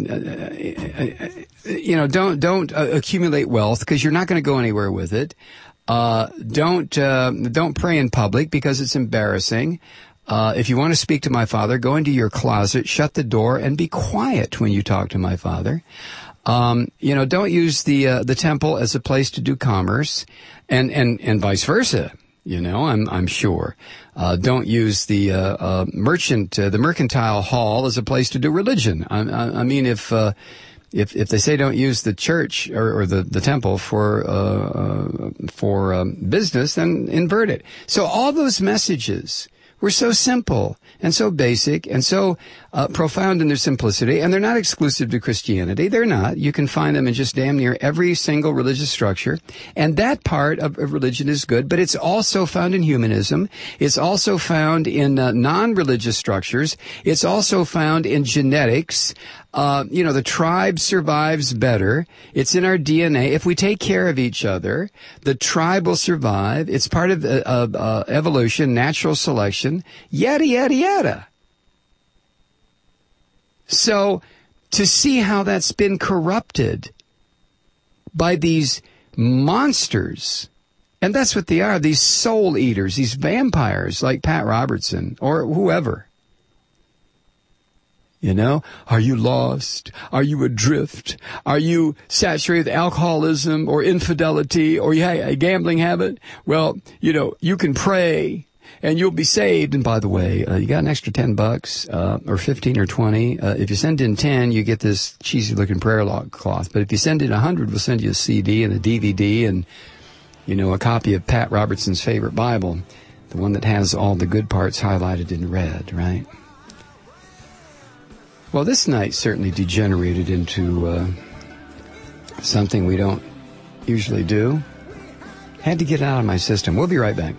you know, don't, don't uh, accumulate wealth because you're not going to go anywhere with it. Uh, don't, uh, don't pray in public because it's embarrassing. Uh, if you want to speak to my Father, go into your closet, shut the door, and be quiet when you talk to my Father. Um, you know, don't use the, uh, the temple as a place to do commerce and, and, and vice versa. You know, I'm, I'm sure. Uh, don't use the, uh, uh, merchant, uh, the mercantile hall as a place to do religion. I, I, I mean, if, uh, if, if they say don't use the church or, or the, the temple for, uh, uh for, um, business, then invert it. So all those messages were so simple and so basic and so uh, profound in their simplicity, and they're not exclusive to Christianity. They're not. You can find them in just damn near every single religious structure, and that part of, of religion is good, but it's also found in humanism. It's also found in uh, non-religious structures. It's also found in genetics. Uh, you know, the tribe survives better. It's in our D N A. If we take care of each other, the tribe will survive. It's part of uh, uh, evolution, natural selection, yada, yada, yada. So to see how that's been corrupted by these monsters, and that's what they are, these soul eaters, these vampires like Pat Robertson or whoever. You know, are you lost? Are you adrift? Are you saturated with alcoholism or infidelity or you have a gambling habit? Well, you know, you can pray And you'll be saved. And by the way, uh, you got an extra ten bucks, uh, or fifteen or twenty. Uh, if you send in ten, you get this cheesy looking prayer log cloth. But if you send in a hundred, we'll send you a C D and a D V D and, you know, a copy of Pat Robertson's favorite Bible, the one that has all the good parts highlighted in red, right? Well, this night certainly degenerated into, uh, something we don't usually do. Had to get it out of my system. We'll be right back.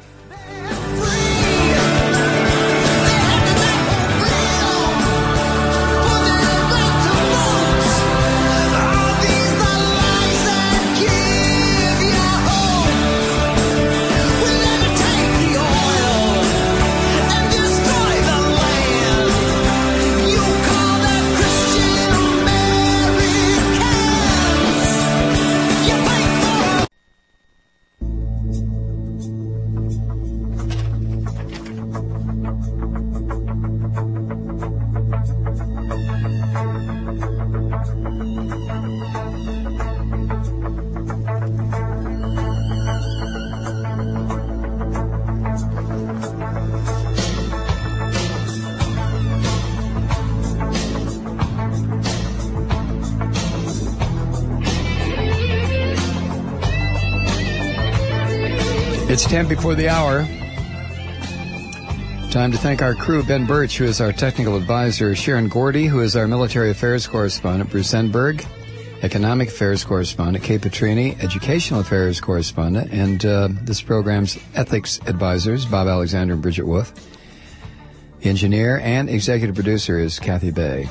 It's ten before the hour. Time to thank our crew, Ben Birch, who is our technical advisor, Sharon Gordy, who is our military affairs correspondent, Bruce Enberg, economic affairs correspondent, Kay Petrini, educational affairs correspondent, and uh, this program's ethics advisors, Bob Alexander and Bridget Wolf. The engineer and executive producer is Kathy Bay.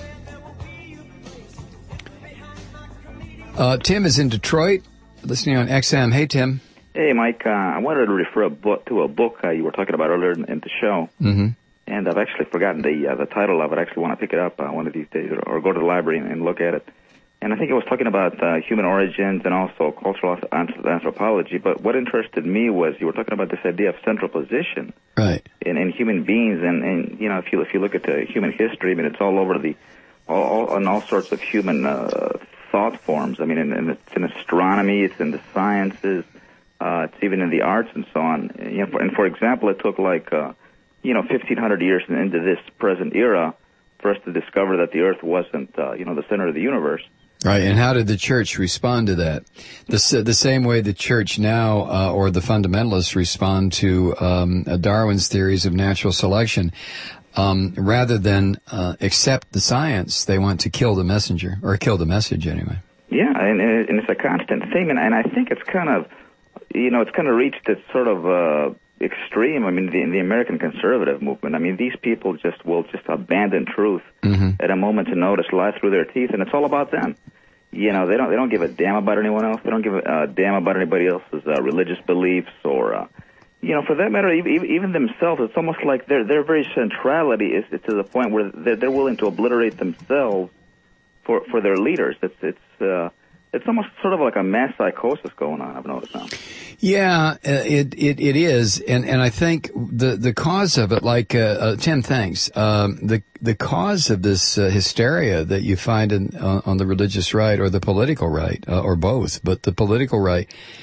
Uh, Tim is in Detroit, listening on X M. Hey, Tim. Hey, Mike. Uh, I wanted to refer a book, to a book uh, you were talking about earlier in, in the show, mm-hmm. and I've actually forgotten the uh, the title of it. I actually want to pick it up uh, one of these days, or, or go to the library and, and look at it. And I think it was talking about uh, human origins and also cultural anthropology. But what interested me was you were talking about this idea of central position, right, in, in human beings. And, and you know, if you if you look at the human history, I mean, it's all over the all, all on all sorts of human uh, thought forms. I mean, in, in, it's in astronomy, it's in the sciences. Uh, it's even in the arts and so on. You know, for, and for example, it took like, uh, you know, fifteen hundred years into this present era for us to discover that the Earth wasn't, uh, you know, the center of the universe. Right, and how did the church respond to that? The, the same way the church now, uh, or the fundamentalists respond to um, Darwin's theories of natural selection. Um, rather than uh, accept the science, they want to kill the messenger, or kill the message anyway. Yeah, and, and it's a constant thing, and, and I think it's kind of, you know, it's kind of reached its sort of uh, extreme. I mean, the, the American conservative movement. I mean, these people just will just abandon truth mm-hmm. at a moment's notice, lie through their teeth, and it's all about them. You know, they don't they don't give a damn about anyone else. They don't give a uh, damn about anybody else's uh, religious beliefs, or uh, you know, for that matter, even, even themselves. It's almost like their their very centrality is, is to the point where they're, they're willing to obliterate themselves for for their leaders. It's it's. Uh, It's almost sort of like a mass psychosis going on, I've noticed now. Yeah, it it it is, and and I think the the cause of it, like uh, uh, Tim, thanks. Um, the the cause of this uh, hysteria that you find in uh, on the religious right or the political right, uh, or both, but the political right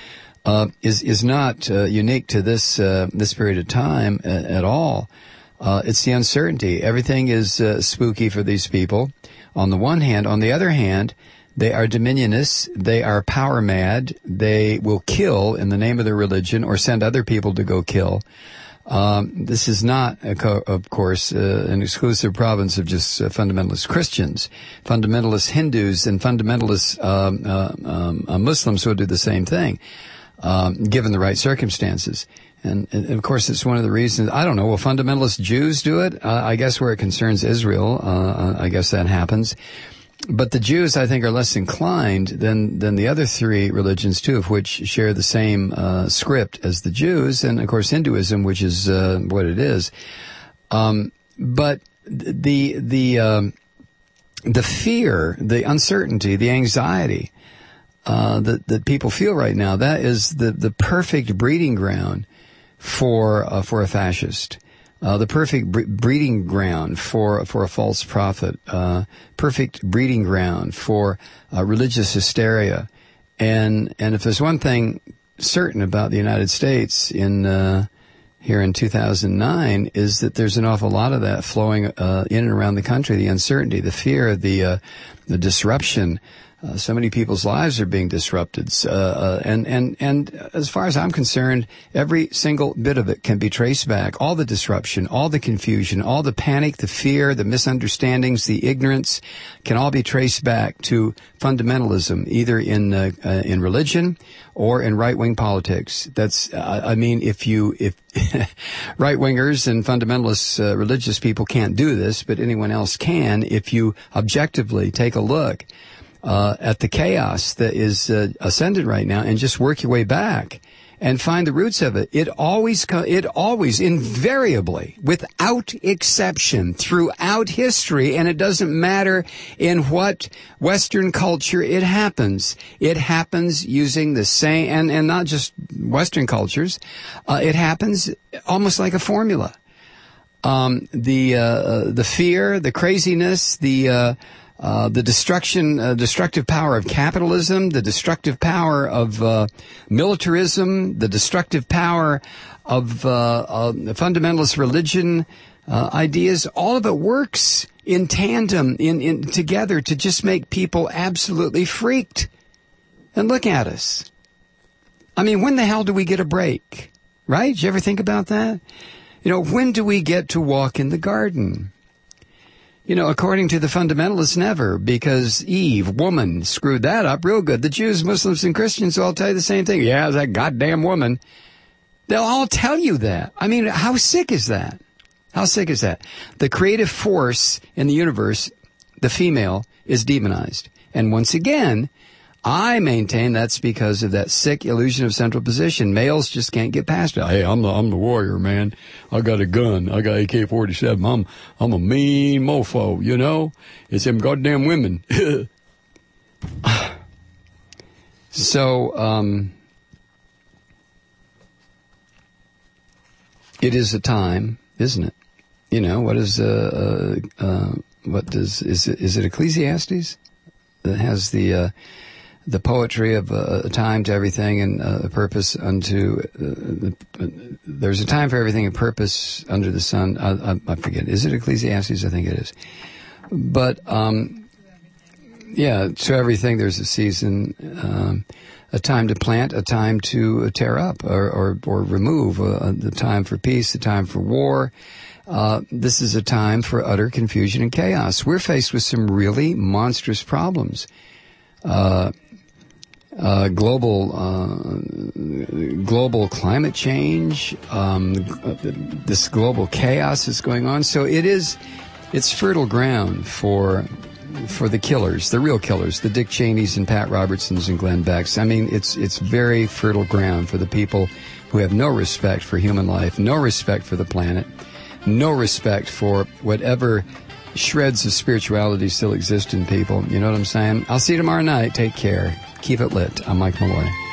uh, is is not uh, unique to this uh, this period of time at, at all. Uh, it's the uncertainty. Everything is uh, spooky for these people. On the one hand, on the other hand, they are dominionists, they are power mad, they will kill in the name of their religion or send other people to go kill. Um, this is not, of course, uh, an exclusive province of just uh, fundamentalist Christians. Fundamentalist Hindus and fundamentalist um, uh, um, uh, Muslims will do the same thing, um, given the right circumstances. And, and, of course, it's one of the reasons, I don't know, will fundamentalist Jews do it? Uh, I guess where it concerns Israel, uh, I guess that happens. But the Jews, I think, are less inclined than than the other three religions, too, of which share the same uh, script as the Jews, and, of course, Hinduism, which is uh, what it is. Um, but the the um, the fear, the uncertainty, the anxiety uh, that that people feel right now, that is the the perfect breeding ground for uh, for a fascist. Uh, the perfect bre- breeding ground for for a false prophet, uh, perfect breeding ground for uh, religious hysteria, and and if there's one thing certain about the United States in uh, here in two thousand nine is that there's an awful lot of that flowing uh, in and around the country, the uncertainty, the fear, the uh, the disruption. Uh, so many people's lives are being disrupted. Uh, uh, and, and, and as far as I'm concerned, every single bit of it can be traced back. All the disruption, all the confusion, all the panic, the fear, the misunderstandings, the ignorance can all be traced back to fundamentalism, either in, uh, uh, in religion or in right-wing politics. That's, uh, I mean, if you, if right-wingers and fundamentalists, uh, religious people can't do this, but anyone else can, if you objectively take a look Uh, at the chaos that is uh, ascended right now, and just work your way back and find the roots of it. It always, co- it always, invariably, without exception, throughout history, and it doesn't matter in what Western culture it happens. It happens using the same, and, and not just Western cultures. Uh, it happens almost like a formula. Um, the uh, the fear, the craziness, the uh, Uh, the destruction, uh, destructive power of capitalism, the destructive power of uh, militarism, the destructive power of uh, uh, fundamentalist religion uh, ideas, all of it works in tandem, in, in together to just make people absolutely freaked. And look at us. I mean, when the hell do we get a break? Right? Did you ever think about that? You know, when do we get to walk in the garden? You know, according to the fundamentalists, never, because Eve, woman, screwed that up real good. The Jews, Muslims, and Christians will all tell you the same thing. Yeah, that goddamn woman. They'll all tell you that. I mean, how sick is that? How sick is that? The creative force in the universe, the female, is demonized. And once again, I maintain that's because of that sick illusion of central position. Males just can't get past it. Hey, I'm the I'm the warrior, man. I got a gun. I got A K forty-seven. I'm I'm a mean mofo, you know? It's them goddamn women. So, um, it is a time, isn't it? You know, what is, uh, uh, uh what does, is it, is it Ecclesiastes that has the, uh, the poetry of uh, a time to everything and uh, a purpose unto, uh, uh, there's a time for everything and purpose under the sun. I, I, I forget. Is it Ecclesiastes? I think it is. But, um, yeah, to everything there's a season, um, a time to plant, a time to tear up or, or, or remove, uh, the time for peace, the time for war. Uh, this is a time for utter confusion and chaos. We're faced with some really monstrous problems. Uh, Uh, global, uh, global climate change, um, this global chaos is going on. So it is, it's fertile ground for, for the killers, the real killers, the Dick Cheneys and Pat Robertsons and Glenn Becks. I mean, it's, it's very fertile ground for the people who have no respect for human life, no respect for the planet, no respect for whatever shreds of spirituality still exist in people. You know what I'm saying? I'll see you tomorrow night. Take care. Keep it lit. I'm Mike Malloy.